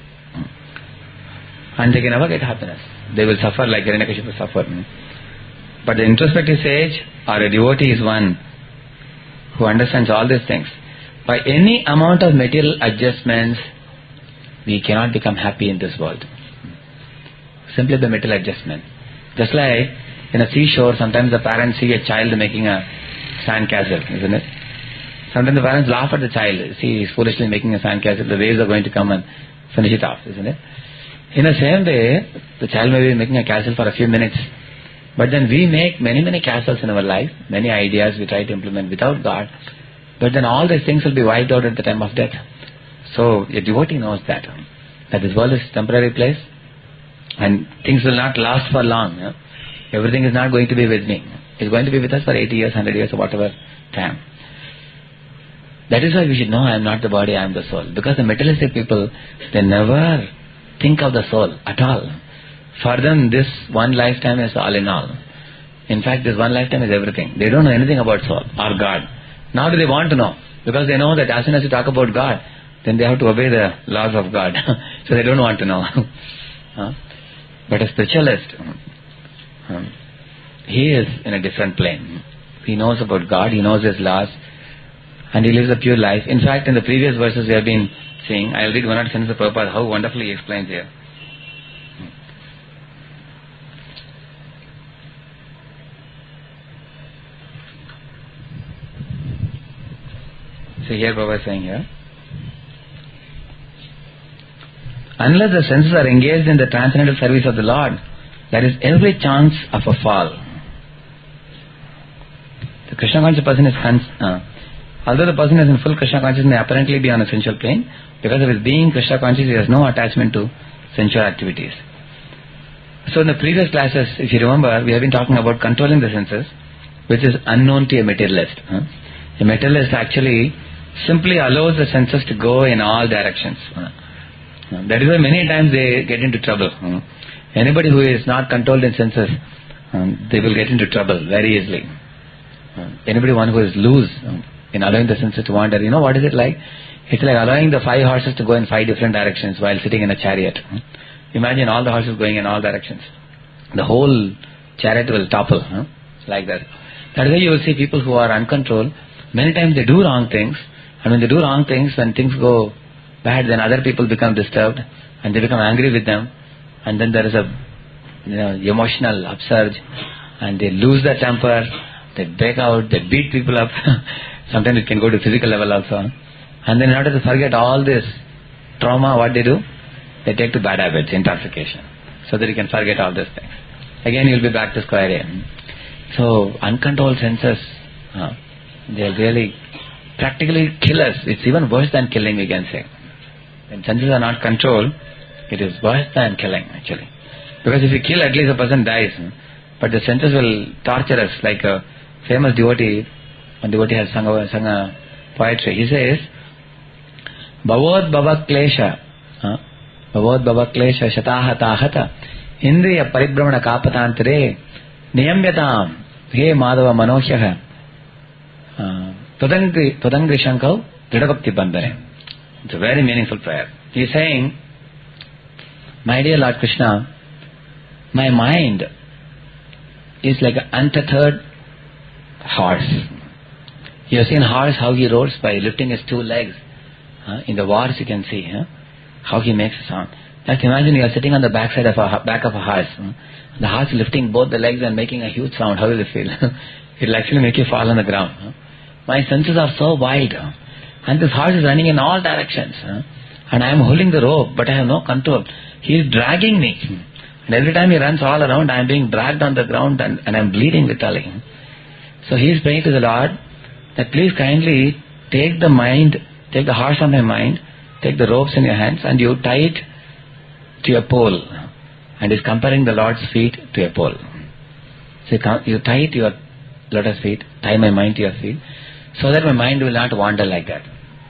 And they can never get happiness. They will suffer like Hiranyakashipu suffered. But the introspective sage or a devotee is one who understands all these things. By any amount of material adjustments, we cannot become happy in this world. Simply the material adjustment. Just like in a seashore, sometimes the parents see a child making a sand castle, isn't it? Sometimes the parents laugh at the child. See, he's foolishly making a sand castle. The waves are going to come and finish it off, isn't it? In the same way, the child may be making a castle for a few minutes. But then we make many, many castles in our life. Many ideas we try to implement without God. But then all these things will be wiped out at the time of death. So a devotee knows that. That this world is a temporary place. And things will not last for long. You know? Everything is not going to be with me. It's going to be with us for eighty years, one hundred years, or whatever time. That is why we should know I am not the body, I am the soul. Because the materialistic people, they never think of the soul at all. For them, this one lifetime is all in all. In fact, this one lifetime is everything. They don't know anything about soul or God. Now do they want to know? Because they know that as soon as you talk about God, then they have to obey the laws of God. So they don't want to know. huh? But a spiritualist, um, he is in a different plane. He knows about God, he knows His laws, and he lives a pure life. In fact, in the previous verses we have been seeing, I will read one or two sentences of Prabhupada, how wonderfully he explains here. So here Prabhupada is saying here, unless the senses are engaged in the transcendental service of the Lord, there is every chance of a fall. The Krishna conscious person is, uh, although the person is in full Krishna consciousness, may apparently be on a sensual plane, because of his being Krishna conscious, he has no attachment to sensual activities. So in the previous classes, if you remember, we have been talking about controlling the senses, which is unknown to a materialist. Huh? A materialist actually simply allows the senses to go in all directions. Huh? That is why many times they get into trouble. Huh? Anybody who is not controlled in senses, um, they will get into trouble very easily. Uh, anybody one who is loose um, in allowing the senses to wander, you know what is it like? It's like allowing the five horses to go in five different directions while sitting in a chariot. Huh? Imagine all the horses going in all directions. The whole chariot will topple, huh? like that. That is why you will see people who are uncontrolled, many times they do wrong things, and when they do wrong things, when things go bad, then other people become disturbed, and they become angry with them, and then there is a you know, emotional upsurge, and they lose their temper, they break out, they beat people up. Sometimes it can go to physical level also. And then in order to forget all this trauma, what they do? They take to bad habits, intoxication, so that you can forget all these things. Again, you'll be back to square A. So, uncontrolled senses, uh, they'll really practically kill us. It's even worse than killing, we can say. When senses are not controlled, it is worse than killing, actually. Because if you kill, at least a person dies. But the senses will torture us. Like a famous devotee, One devotee has sung a, sung a poetry. He says, Bhavod Bhava Klesha, Bhavod Bhava Klesha Shataha Tahata, Indriya Paribramana Kapatantare, Niyamyatam, He Madhava Manohyaha, Tadangri Tadangri Shankau, Dridabhakti Bandhane. It's a very meaningful prayer. He is saying, my dear Lord Krishna, my mind is like an untethered horse. You have seen horse, how he roars by lifting his two legs. Uh, in the wars you can see huh? how he makes a sound. Just imagine you are sitting on the backside of a back of a horse. Huh? The horse lifting both the legs and making a huge sound. How will it feel? It will actually make you fall on the ground. Huh? My senses are so wild. Huh? And this horse is running in all directions. Huh? And I am holding the rope, but I have no control. He is dragging me. And every time he runs all around, I am being dragged on the ground and, and I am bleeding literally. So he is praying to the Lord that please kindly take the mind, take the horse on my mind, take the ropes in your hands and you tie it to a pole. And is comparing the Lord's feet to a pole. So you, you tie it to your lotus feet, tie my mind to your feet, so that my mind will not wander like that.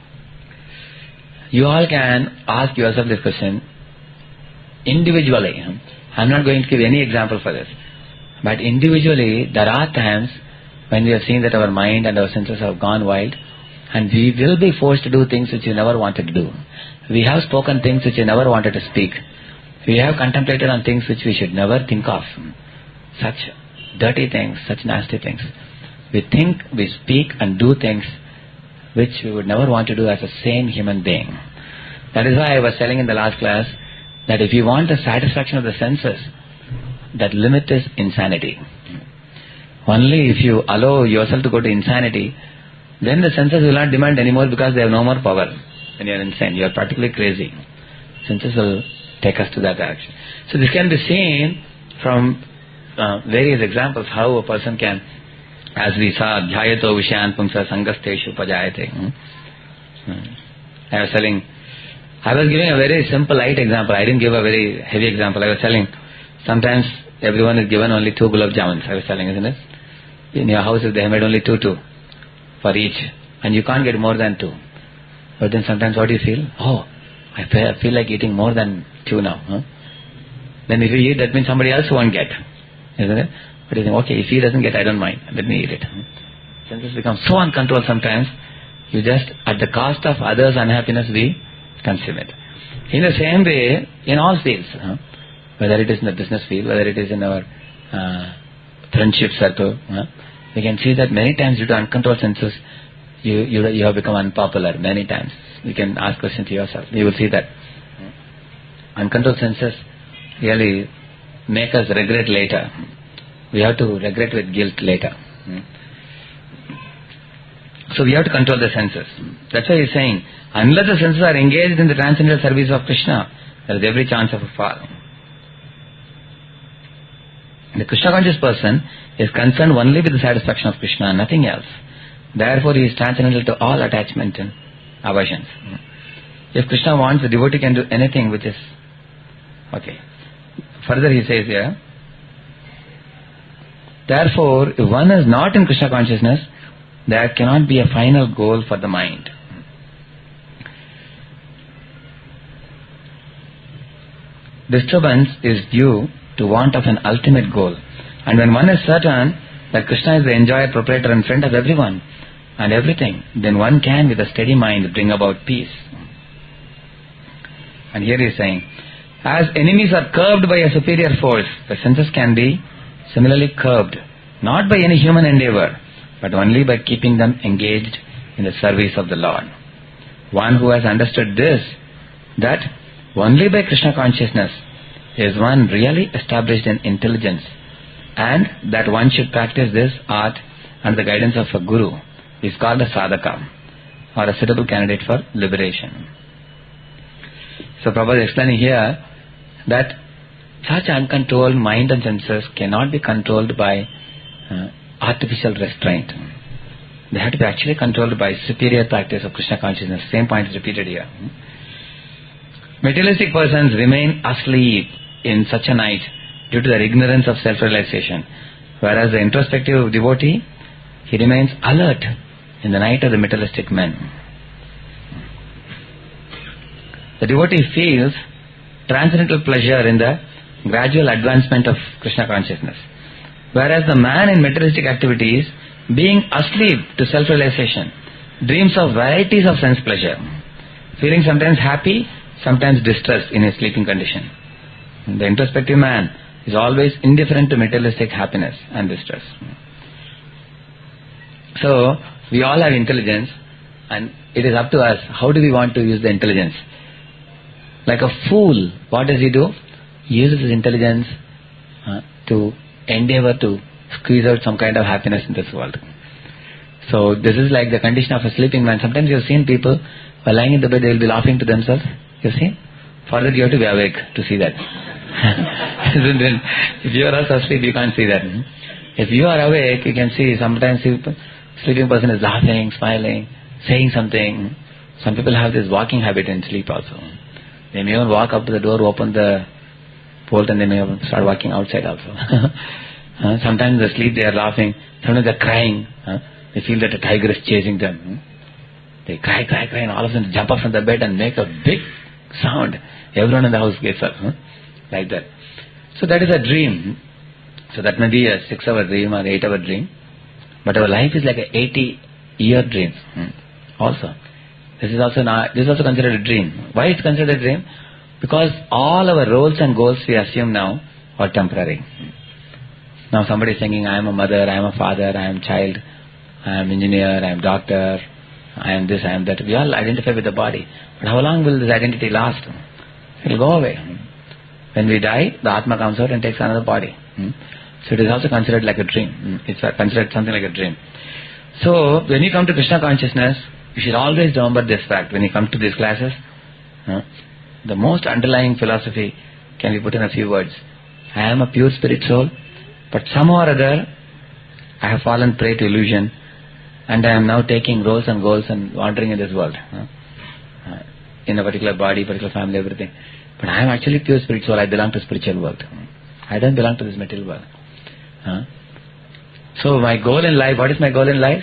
You all can ask yourself this question individually. I am not going to give any example for this. But individually, there are times when we have seen that our mind and our senses have gone wild and we will be forced to do things which we never wanted to do. We have spoken things which we never wanted to speak. We have contemplated on things which we should never think of. Such dirty things, such nasty things. We think, we speak and do things which we would never want to do as a sane human being. That is why I was telling in the last class that if you want the satisfaction of the senses, that limit is insanity. Only if you allow yourself to go to insanity, then the senses will not demand anymore because they have no more power. When you are insane, you are practically crazy. Senses will take us to that direction. So this can be seen from uh, various examples how a person can, as we saw, Dhyayato Vishayan Pumsa Sangasteshu Pajayate. Hmm. Hmm. I was telling, I was giving a very simple light example. I didn't give a very heavy example. I was telling, sometimes everyone is given only two gulab jamuns. I was telling, isn't it? In your house, they have made only two, two for each. And you can't get more than two. But then sometimes what do you feel? Oh, I feel like eating more than two now. Huh? Then if you eat, that means somebody else won't get. Isn't it? But you think, okay, if he doesn't get, I don't mind. Let me eat it. Senses become so uncontrolled sometimes, you just, at the cost of others' unhappiness, we consume it. In the same way, in all fields, huh? whether it is in the business field, whether it is in our uh, friendship circle, huh? we can see that many times due to uncontrolled senses, you, you you have become unpopular many times. You can ask questions to yourself. You will see that uncontrolled senses really make us regret later. We have to regret with guilt later. So we have to control the senses. That's why he is saying, unless the senses are engaged in the transcendental service of Krishna, there is every chance of a fall. The Krishna conscious person is concerned only with the satisfaction of Krishna, nothing else. Therefore he is transcendental to all attachment and aversions. If Krishna wants, the devotee can do anything which is okay. Further he says here, therefore if one is not in Krishna consciousness, there cannot be a final goal for the mind. Disturbance is due to want of an ultimate goal. And when one is certain that Krishna is the enjoyer, proprietor and friend of everyone and everything, then one can with a steady mind bring about peace. And here he is saying, as enemies are curbed by a superior force, the senses can be similarly curbed, not by any human endeavor, but only by keeping them engaged in the service of the Lord. One who has understood this, that only by Krishna consciousness is one really established in intelligence, and that one should practice this art under the guidance of a guru, is called a sadhaka, or a suitable candidate for liberation. So Prabhupada is explaining here that such uncontrolled mind and senses cannot be controlled by uh, artificial restraint. They have to be actually controlled by superior practice of Krishna consciousness. Same point is repeated here. Materialistic persons remain asleep in such a night due to their ignorance of self-realization, whereas the introspective devotee, he remains alert in the night of the materialistic man. The devotee feels transcendental pleasure in the gradual advancement of Krishna consciousness. Whereas the man in materialistic activities, being asleep to self-realization, dreams of varieties of sense pleasure, feeling sometimes happy, sometimes distressed in his sleeping condition. The introspective man is always indifferent to materialistic happiness and distress. So, we all have intelligence, and it is up to us, how do we want to use the intelligence? Like a fool, what does he do? He uses his intelligence uh, to endeavor to squeeze out some kind of happiness in this world. So this is like the condition of a sleeping man. Sometimes you have seen people, while lying in the bed, they will be laughing to themselves. You have seen? For that you have to be awake to see that. If you are also asleep, you can't see that. If you are awake, you can see sometimes the sleeping person is laughing, smiling, saying something. Some people have this walking habit in sleep also. They may even walk up to the door, open the bolt, and they may start walking outside also. uh, sometimes in the sleep they are laughing, sometimes they are crying. Uh, they feel that a tiger is chasing them. They cry, cry, cry, and all of a sudden jump up from the bed and make a big sound. Everyone in the house gets up. Huh? Like that. So that is a dream. So that may be a six hour dream or eight hour dream. But our life is like an eighty year dream. Hmm. Also. This is also not, this is also considered a dream. Why it's considered a dream? Because all our roles and goals we assume now are temporary. Now somebody is thinking, I am a mother, I am a father, I am a child, I am engineer, I am doctor, I am this, I am that. We all identify with the body. But how long will this identity last? It will go away. When we die, the Atma comes out and takes another body. So it is also considered like a dream. It's considered something like a dream. So when you come to Krishna consciousness, you should always remember this fact. When you come to these classes, the most underlying philosophy can be put in a few words. I am a pure spirit soul, but somehow or other I have fallen prey to illusion, and I am now taking roles and goals and wandering in this world, uh, in a particular body, particular family, everything. But I am actually pure spirit soul. I belong to spiritual world. I don't belong to this material world. Uh, so my goal in life, what is my goal in life?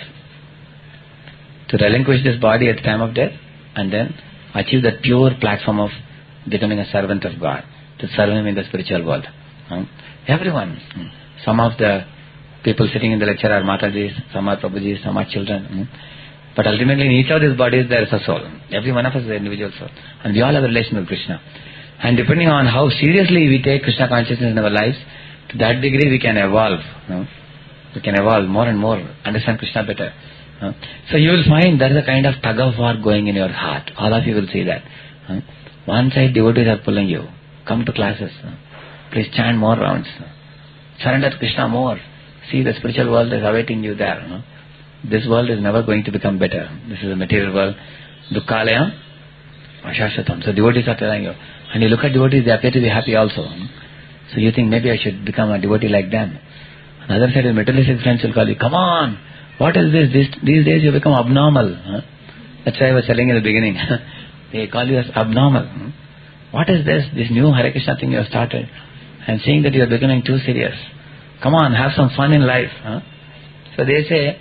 To relinquish this body at the time of death, and then achieve that pure platform of becoming a servant of God, to serve Him in the spiritual world. Uh, everyone. Some of the people sitting in the lecture are Matajis, some are Prabhujis, some are children. But ultimately in each of these bodies there is a soul. Every one of us is an individual soul. And we all have a relation with Krishna. And depending on how seriously we take Krishna consciousness in our lives, to that degree we can evolve. No? We can evolve more and more, understand Krishna better. No? So you will find there is a kind of tug of war going in your heart. All of you will see that. No? One side devotees are pulling you. Come to classes. No? Please chant more rounds. No? Surrender to Krishna more. See, the spiritual world is awaiting you there. No? This world is never going to become better. This is a material world. Dukkhalayam ashashvatam. So devotees are telling you. And you look at devotees, they appear to be happy also. No? So you think maybe I should become a devotee like them. On the other side, the materialistic friends will call you, come on, what is this? this these days you become abnormal. Huh? That's why I was telling in the beginning. They call you as abnormal. Huh? What is this? This new Hare Krishna thing you have started. And seeing that you are becoming too serious. Come on, have some fun in life. Huh? So they say,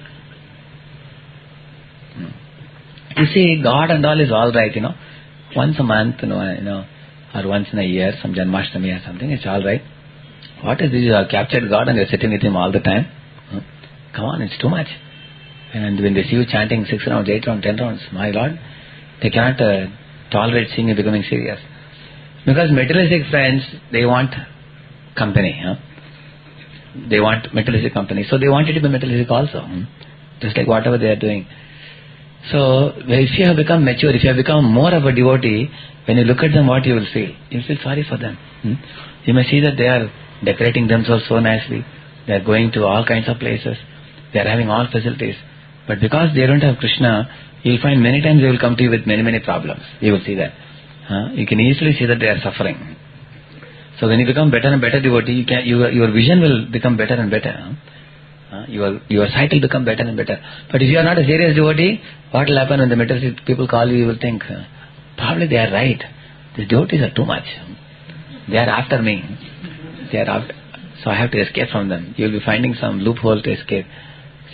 you see, God and all is all right, you know. Once a month, you know, you know, or once in a year, some Janmashtami or something, it's all right. What is this? You have captured God and you are sitting with Him all the time. Huh? Come on, it's too much. And when they see you chanting six rounds, eight rounds, ten rounds, my Lord, they cannot uh, tolerate seeing you becoming serious. Because materialistic friends, they want company. Huh? They want materialistic company. So they want you to be materialistic also. Hmm? Just like whatever they are doing. So if you have become mature, if you have become more of a devotee, when you look at them, what you will feel? You will feel sorry for them. Hmm? You may see that they are decorating themselves so nicely. They are going to all kinds of places. They are having all facilities. But because they don't have Krishna, you will find many times they will come to you with many, many problems. You will see that. Huh? You can easily see that they are suffering. So when you become better and better devotee, you can, your, your vision will become better and better. Huh? Uh, your, your sight will become better and better. But if you are not a serious devotee, what will happen when the materialistic people call you? You will think, uh, probably they are right. These devotees are too much. They are after me. They are after. So I have to escape from them. You will be finding some loophole to escape.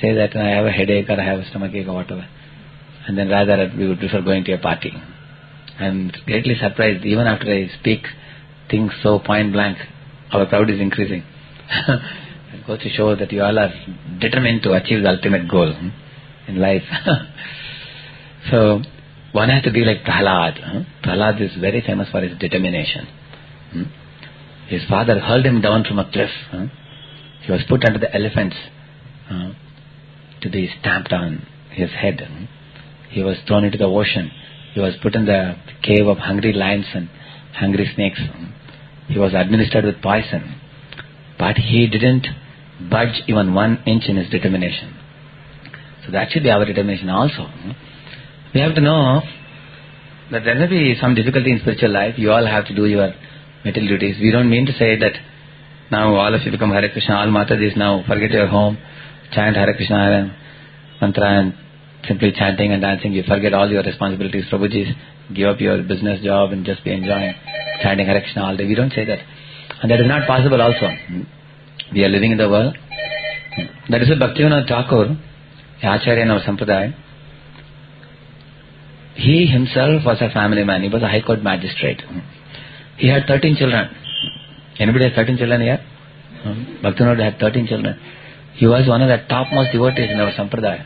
say that I have a headache or I have a stomach ache or whatever. And then rather we would prefer going to a party. I'm greatly surprised, even after I speak things so point blank, our crowd is increasing. It goes to show that you all are determined to achieve the ultimate goal in life. So, one has to be like Prahlad. Prahlad is very famous for his determination. His father hurled him down from a cliff. He was put under the elephants to be stamped on his head. He was thrown into the ocean. He was put in the cave of hungry lions and hungry snakes. He was administered with poison. But he didn't budge even one inch in his determination. So that should be our determination also. We have to know that there may be some difficulty in spiritual life. You all have to do your material duties. We don't mean to say that now all of you become Hare Krishna, all Matajis now forget your home, chant Hare Krishna Hare mantra and simply chanting and dancing. You forget all your responsibilities. Prabhujis, give up your business job and just be enjoying chanting Hare Krishna all day. We don't say that. And that is not possible also. We are living in the world. That is why Bhaktivinoda Thakur, Acharya in our Sampradaya, he himself was a family man. He was a High Court magistrate. He had thirteen children. Anybody has thirteen children here? Bhaktivinoda had thirteen children. He was one of the topmost devotees in our Sampradaya.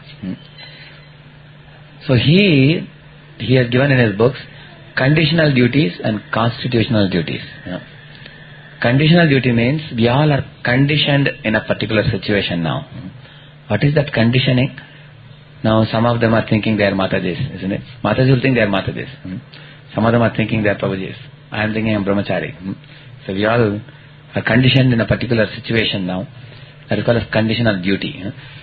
So he, he has given in his books conditional duties and constitutional duties. Conditional duty means we all are conditioned in a particular situation now. What is that conditioning? Now some of them are thinking they are Matajis, isn't it? Matajis will think they are Matajis. Some of them are thinking they are Prabhujis. I am thinking I am Brahmachari. So we all are conditioned in a particular situation now. That is called as conditional duty.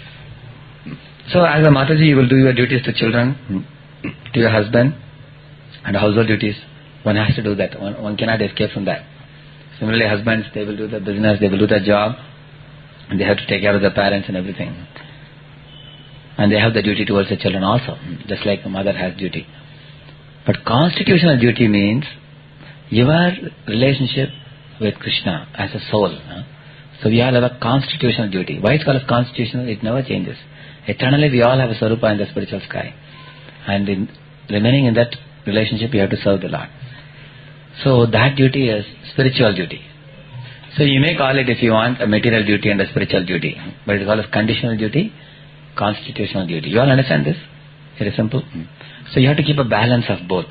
So as a Mataji, you will do your duties to children, to your husband, and household duties. One has to do that. One, one cannot escape from that. Similarly, husbands, they will do the business, they will do the job, and they have to take care of their parents and everything. And they have the duty towards the children also, just like a mother has duty. But constitutional duty means your relationship with Krishna as a soul. So we all have a constitutional duty. Why it's called as constitutional? It never changes. Eternally we all have a Sarupa in the spiritual sky. And in remaining in that relationship, you have to serve the Lord. So that duty is spiritual duty. So you may call it, if you want, a material duty and a spiritual duty. But it's called as conditional duty, constitutional duty. You all understand this? Very simple. So you have to keep a balance of both.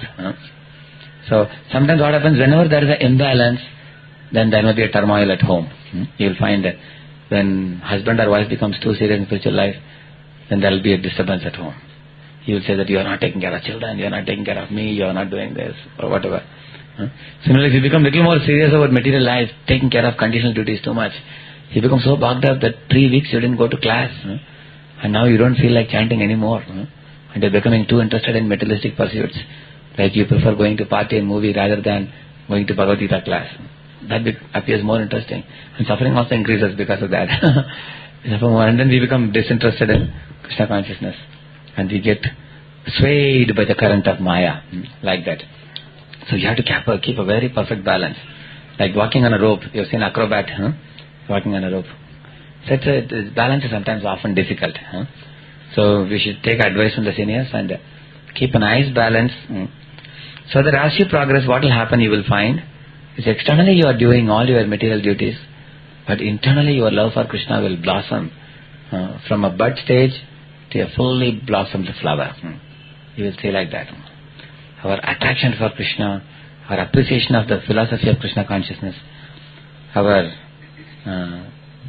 So sometimes what happens, whenever there is an imbalance, then there may be a turmoil at home. You will find that when husband or wife becomes too serious in spiritual life, then there will be a disturbance at home. He will say that you are not taking care of children, you are not taking care of me, you are not doing this, or whatever. Similarly, if you become a little more serious about material life, taking care of conditional duties too much, you become so bogged up that three weeks you didn't go to class, and now you don't feel like chanting anymore, and you're becoming too interested in materialistic pursuits, like you prefer going to party and movie rather than going to Bhagavad Gita class. That be- appears more interesting, and suffering also increases because of that. And then we become disinterested in Krishna consciousness, and we get swayed by the current of Maya, like that. So you have to keep a, keep a very perfect balance. Like walking on a rope. You've seen acrobat, huh? Walking on a rope. Such a this balance is sometimes often difficult. Huh? So we should take advice from the seniors and keep a nice balance. Hmm? So that as you progress, what will happen, you will find, is externally you are doing all your material duties, but internally your love for Krishna will blossom uh, from a bud stage to a fully blossomed flower. Hmm? You will see like that. Our attraction for Krishna, our appreciation of the philosophy of Krishna consciousness, our uh,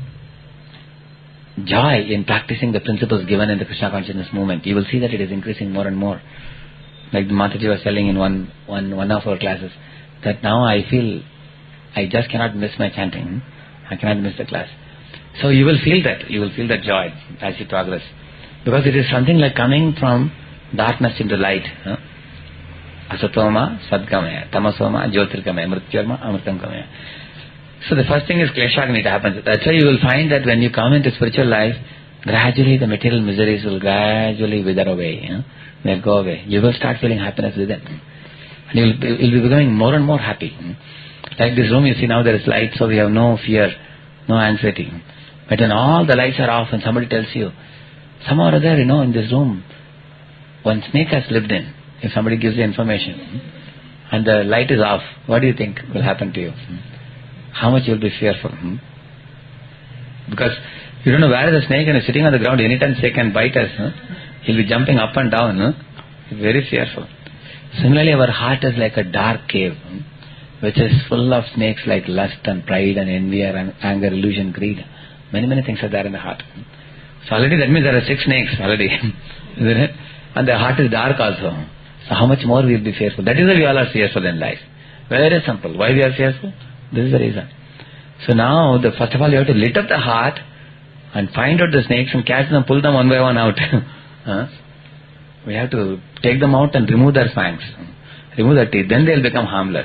joy in practicing the principles given in the Krishna consciousness movement, you will see that it is increasing more and more. Like the Mataji was telling in one, one, one of our classes, that now I feel I just cannot miss my chanting. I cannot miss the class. So you will feel that, you will feel that joy as you progress. Because it is something like coming from darkness into light. Huh? Asatoma sadgamaya, tamasoma jyotirgamaya, mrityarma amritamgamaya. So the first thing is kleshagni, it happens. That's why you will find that when you come into spiritual life, gradually the material miseries will gradually wither away. You know? They'll go away. You will start feeling happiness within. And you will be, you'll be becoming more and more happy. Like this room, you see now there is light, so we have no fear, no anxiety. But when all the lights are off and somebody tells you, Somehow or other, you know, in this room, one snake has slipped in. If somebody gives you information and the light is off, what do you think will happen to you? How much you will be fearful? Hmm? Because you don't know where is the snake and is sitting on the ground. Anytime snake can bite us. Huh? He'll be jumping up and down. Huh? Very fearful. Similarly, our heart is like a dark cave, hmm? which is full of snakes like lust and pride and envy and anger, illusion, greed. Many, many things are there in the heart. So already that means there are six snakes already. Isn't it? And the heart is dark also. So how much more we will be fearful? That is why we all are fearful in life. Very simple. Why we are fearful? This is the reason. So now, the, first of all, you have to lit up the heart and find out the snakes and catch them, pull them one by one out. huh? We have to take them out and remove their fangs. Remove their teeth. Then they will become harmless.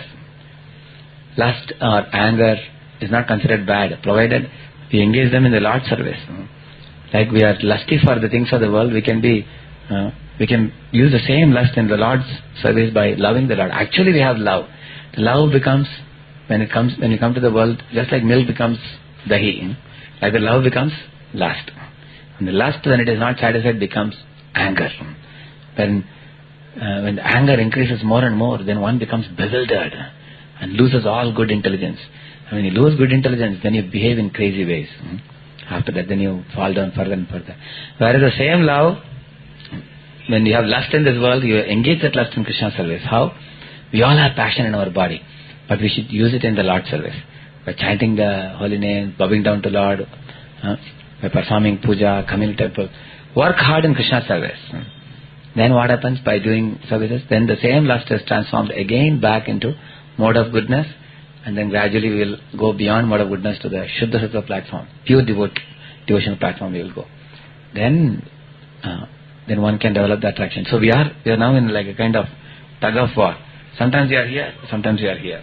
Lust or anger is not considered bad, provided we engage them in the Lord's service. Like we are lusty for the things of the world, we can be, uh, we can use the same lust in the Lord's service by loving the Lord. Actually, we have love. The love becomes, when it comes, when you come to the world, just like milk becomes dahi, like the love becomes lust. And the lust, when it is not satisfied, becomes anger. When uh, when the anger increases more and more, then one becomes bewildered and loses all good intelligence. And when you lose good intelligence, then you behave in crazy ways. After that, then you fall down further and further. Whereas the same love, when you have lust in this world, you engage that lust in Krishna service. How? We all have passion in our body, but we should use it in the Lord's service. By chanting the holy name, bowing down to Lord, uh, by performing puja, coming to temple. Work hard in Krishna service. Then what happens by doing services? Then the same lust is transformed again back into mode of goodness, and then gradually we will go beyond mode of goodness to the Shuddha Sattva platform, pure devote, devotional platform we will go. Then, uh, then one can develop the attraction. So we are we are now in like a kind of tug of war. Sometimes we are here, sometimes we are here.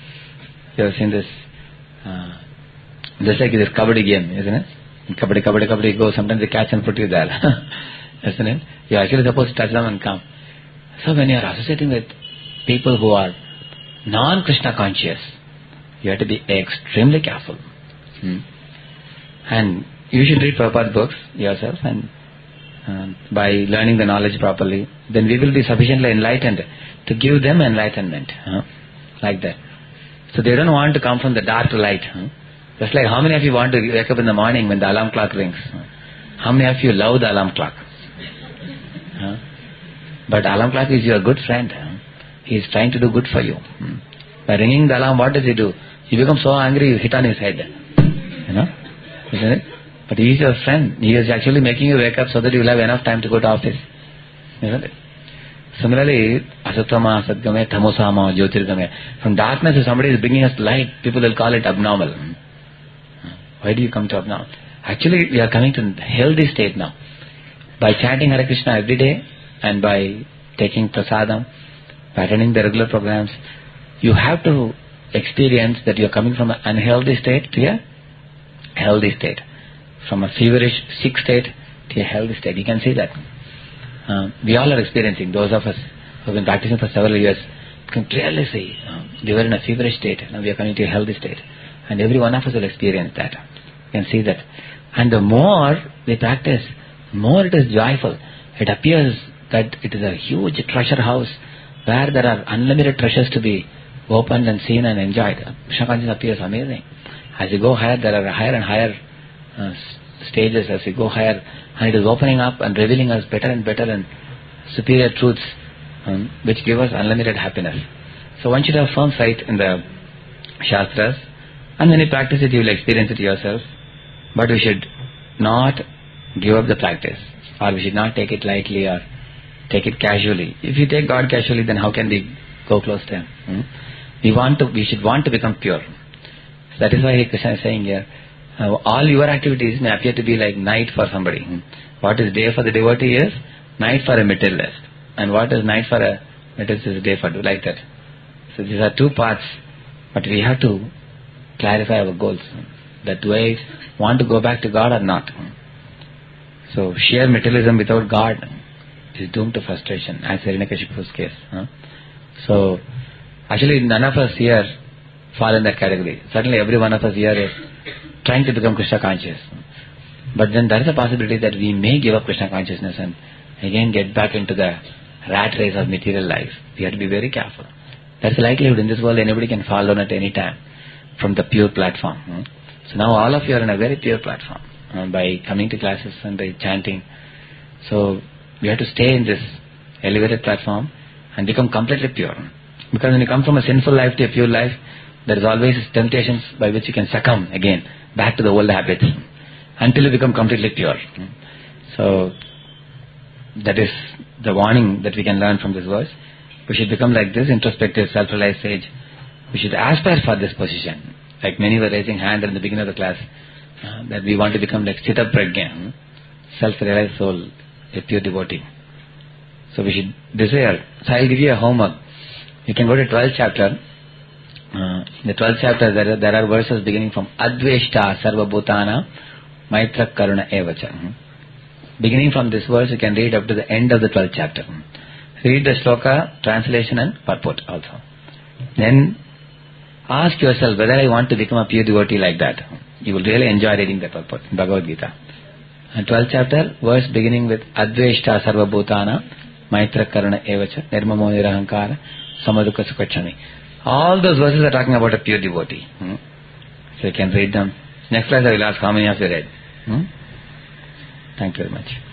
You have seen this, uh, just like this kabaddi game, isn't it? In kabaddi, kabaddi, kabaddi, go. Sometimes they catch and put you there, isn't it? You are actually supposed to touch them and come. So when you are associating with people who are non-Krishna conscious, you have to be extremely careful. Hmm. And you should read Prabhupada's books yourself, and uh, by learning the knowledge properly, then we will be sufficiently enlightened to give them enlightenment. Huh? Like that. So they don't want to come from the dark to light. Huh? Just like how many of you want to wake up in the morning when the alarm clock rings? Huh? How many of you love the alarm clock? Huh? But alarm clock is your good friend. Huh? He is trying to do good for you. Hmm. By ringing the alarm, what does he do? You become so angry, you hit on his head. You know? Isn't it? But he is your friend. He is actually making you wake up so that you will have enough time to go to office. Isn't it? Similarly, asatama, sadgame, tamosama, jyotirgame. From darkness, if somebody is bringing us light, people will call it abnormal. Why do you come to abnormal? Actually, we are coming to a healthy state now. By chanting Hare Krishna every day, and by taking prasadam, by attending the regular programs, you have to experience that you are coming from an unhealthy state to a healthy state. From a feverish, sick state to a healthy state. You can see that. Uh, we all are experiencing, those of us who have been practicing for several years, can clearly see uh, we were in a feverish state, now we are coming to a healthy state. And every one of us will experience that. You can see that. And the more we practice, more it is joyful. It appears that it is a huge treasure house where there are unlimited treasures to be opened and seen and enjoyed. Krishna consciousness appears amazing. As you go higher, there are higher and higher uh, stages as you go higher, and it is opening up and revealing us better and better and superior truths um, which give us unlimited happiness. So one should have firm faith in the Shastras, and when you practice it, you will experience it yourself. But we should not give up the practice, or we should not take it lightly or take it casually. If you take God casually, then how can we go close to Him? Hmm? We want to. We should want to become pure. So that is why Krishna is saying here, uh, all your activities may appear to be like night for somebody. Hmm? What is day for the devotee is night for a materialist, and what is night for a materialist is day for like that. So these are two paths, but we have to clarify our goals. That do I want to go back to God or not? So sheer materialism without God is doomed to frustration, as Hiranyakashipu's case. Huh? So actually none of us here fall in that category. Certainly every one of us here is trying to become Krishna conscious. But then there is a possibility that we may give up Krishna consciousness and again get back into the rat race of material life. We have to be very careful. There is a likelihood in this world anybody can fall down at any time from the pure platform. Hmm? So now all of you are in a very pure platform uh, by coming to classes and by chanting. So we have to stay in this elevated platform and become completely pure. Because when you come from a sinful life to a pure life, there is always temptations by which you can succumb again back to the old habits until you become completely pure. So that is the warning that we can learn from this verse. We should become like this introspective, self-realized sage. We should aspire for this position. Like many were raising hand in the beginning of the class, uh, that we want to become like Sthita Prajna, self-realized soul, a pure devotee. So we should desire. So I will give you a homework. You can go to twelfth chapter. Uh, in the twelfth chapter there are, there are verses beginning from Adveshta Sarva Bhutana Maitra Karuna Evacha. Hmm? Beginning from this verse you can read up to the end of the twelfth chapter. Hmm? Read the shloka, translation and purport also. Then ask yourself whether I want to become a pure devotee like that. You will really enjoy reading the purport in Bhagavad Gita. And twelfth chapter, verse beginning with Adveshta Sarva Bhutana Maitra Karuna Evacha Nirmamo Nirahankara Samadukha Sukhachami. All those verses are talking about a pure devotee. Hmm? So you can read them. Next class I will ask how many of you read. Hmm? Thank you very much.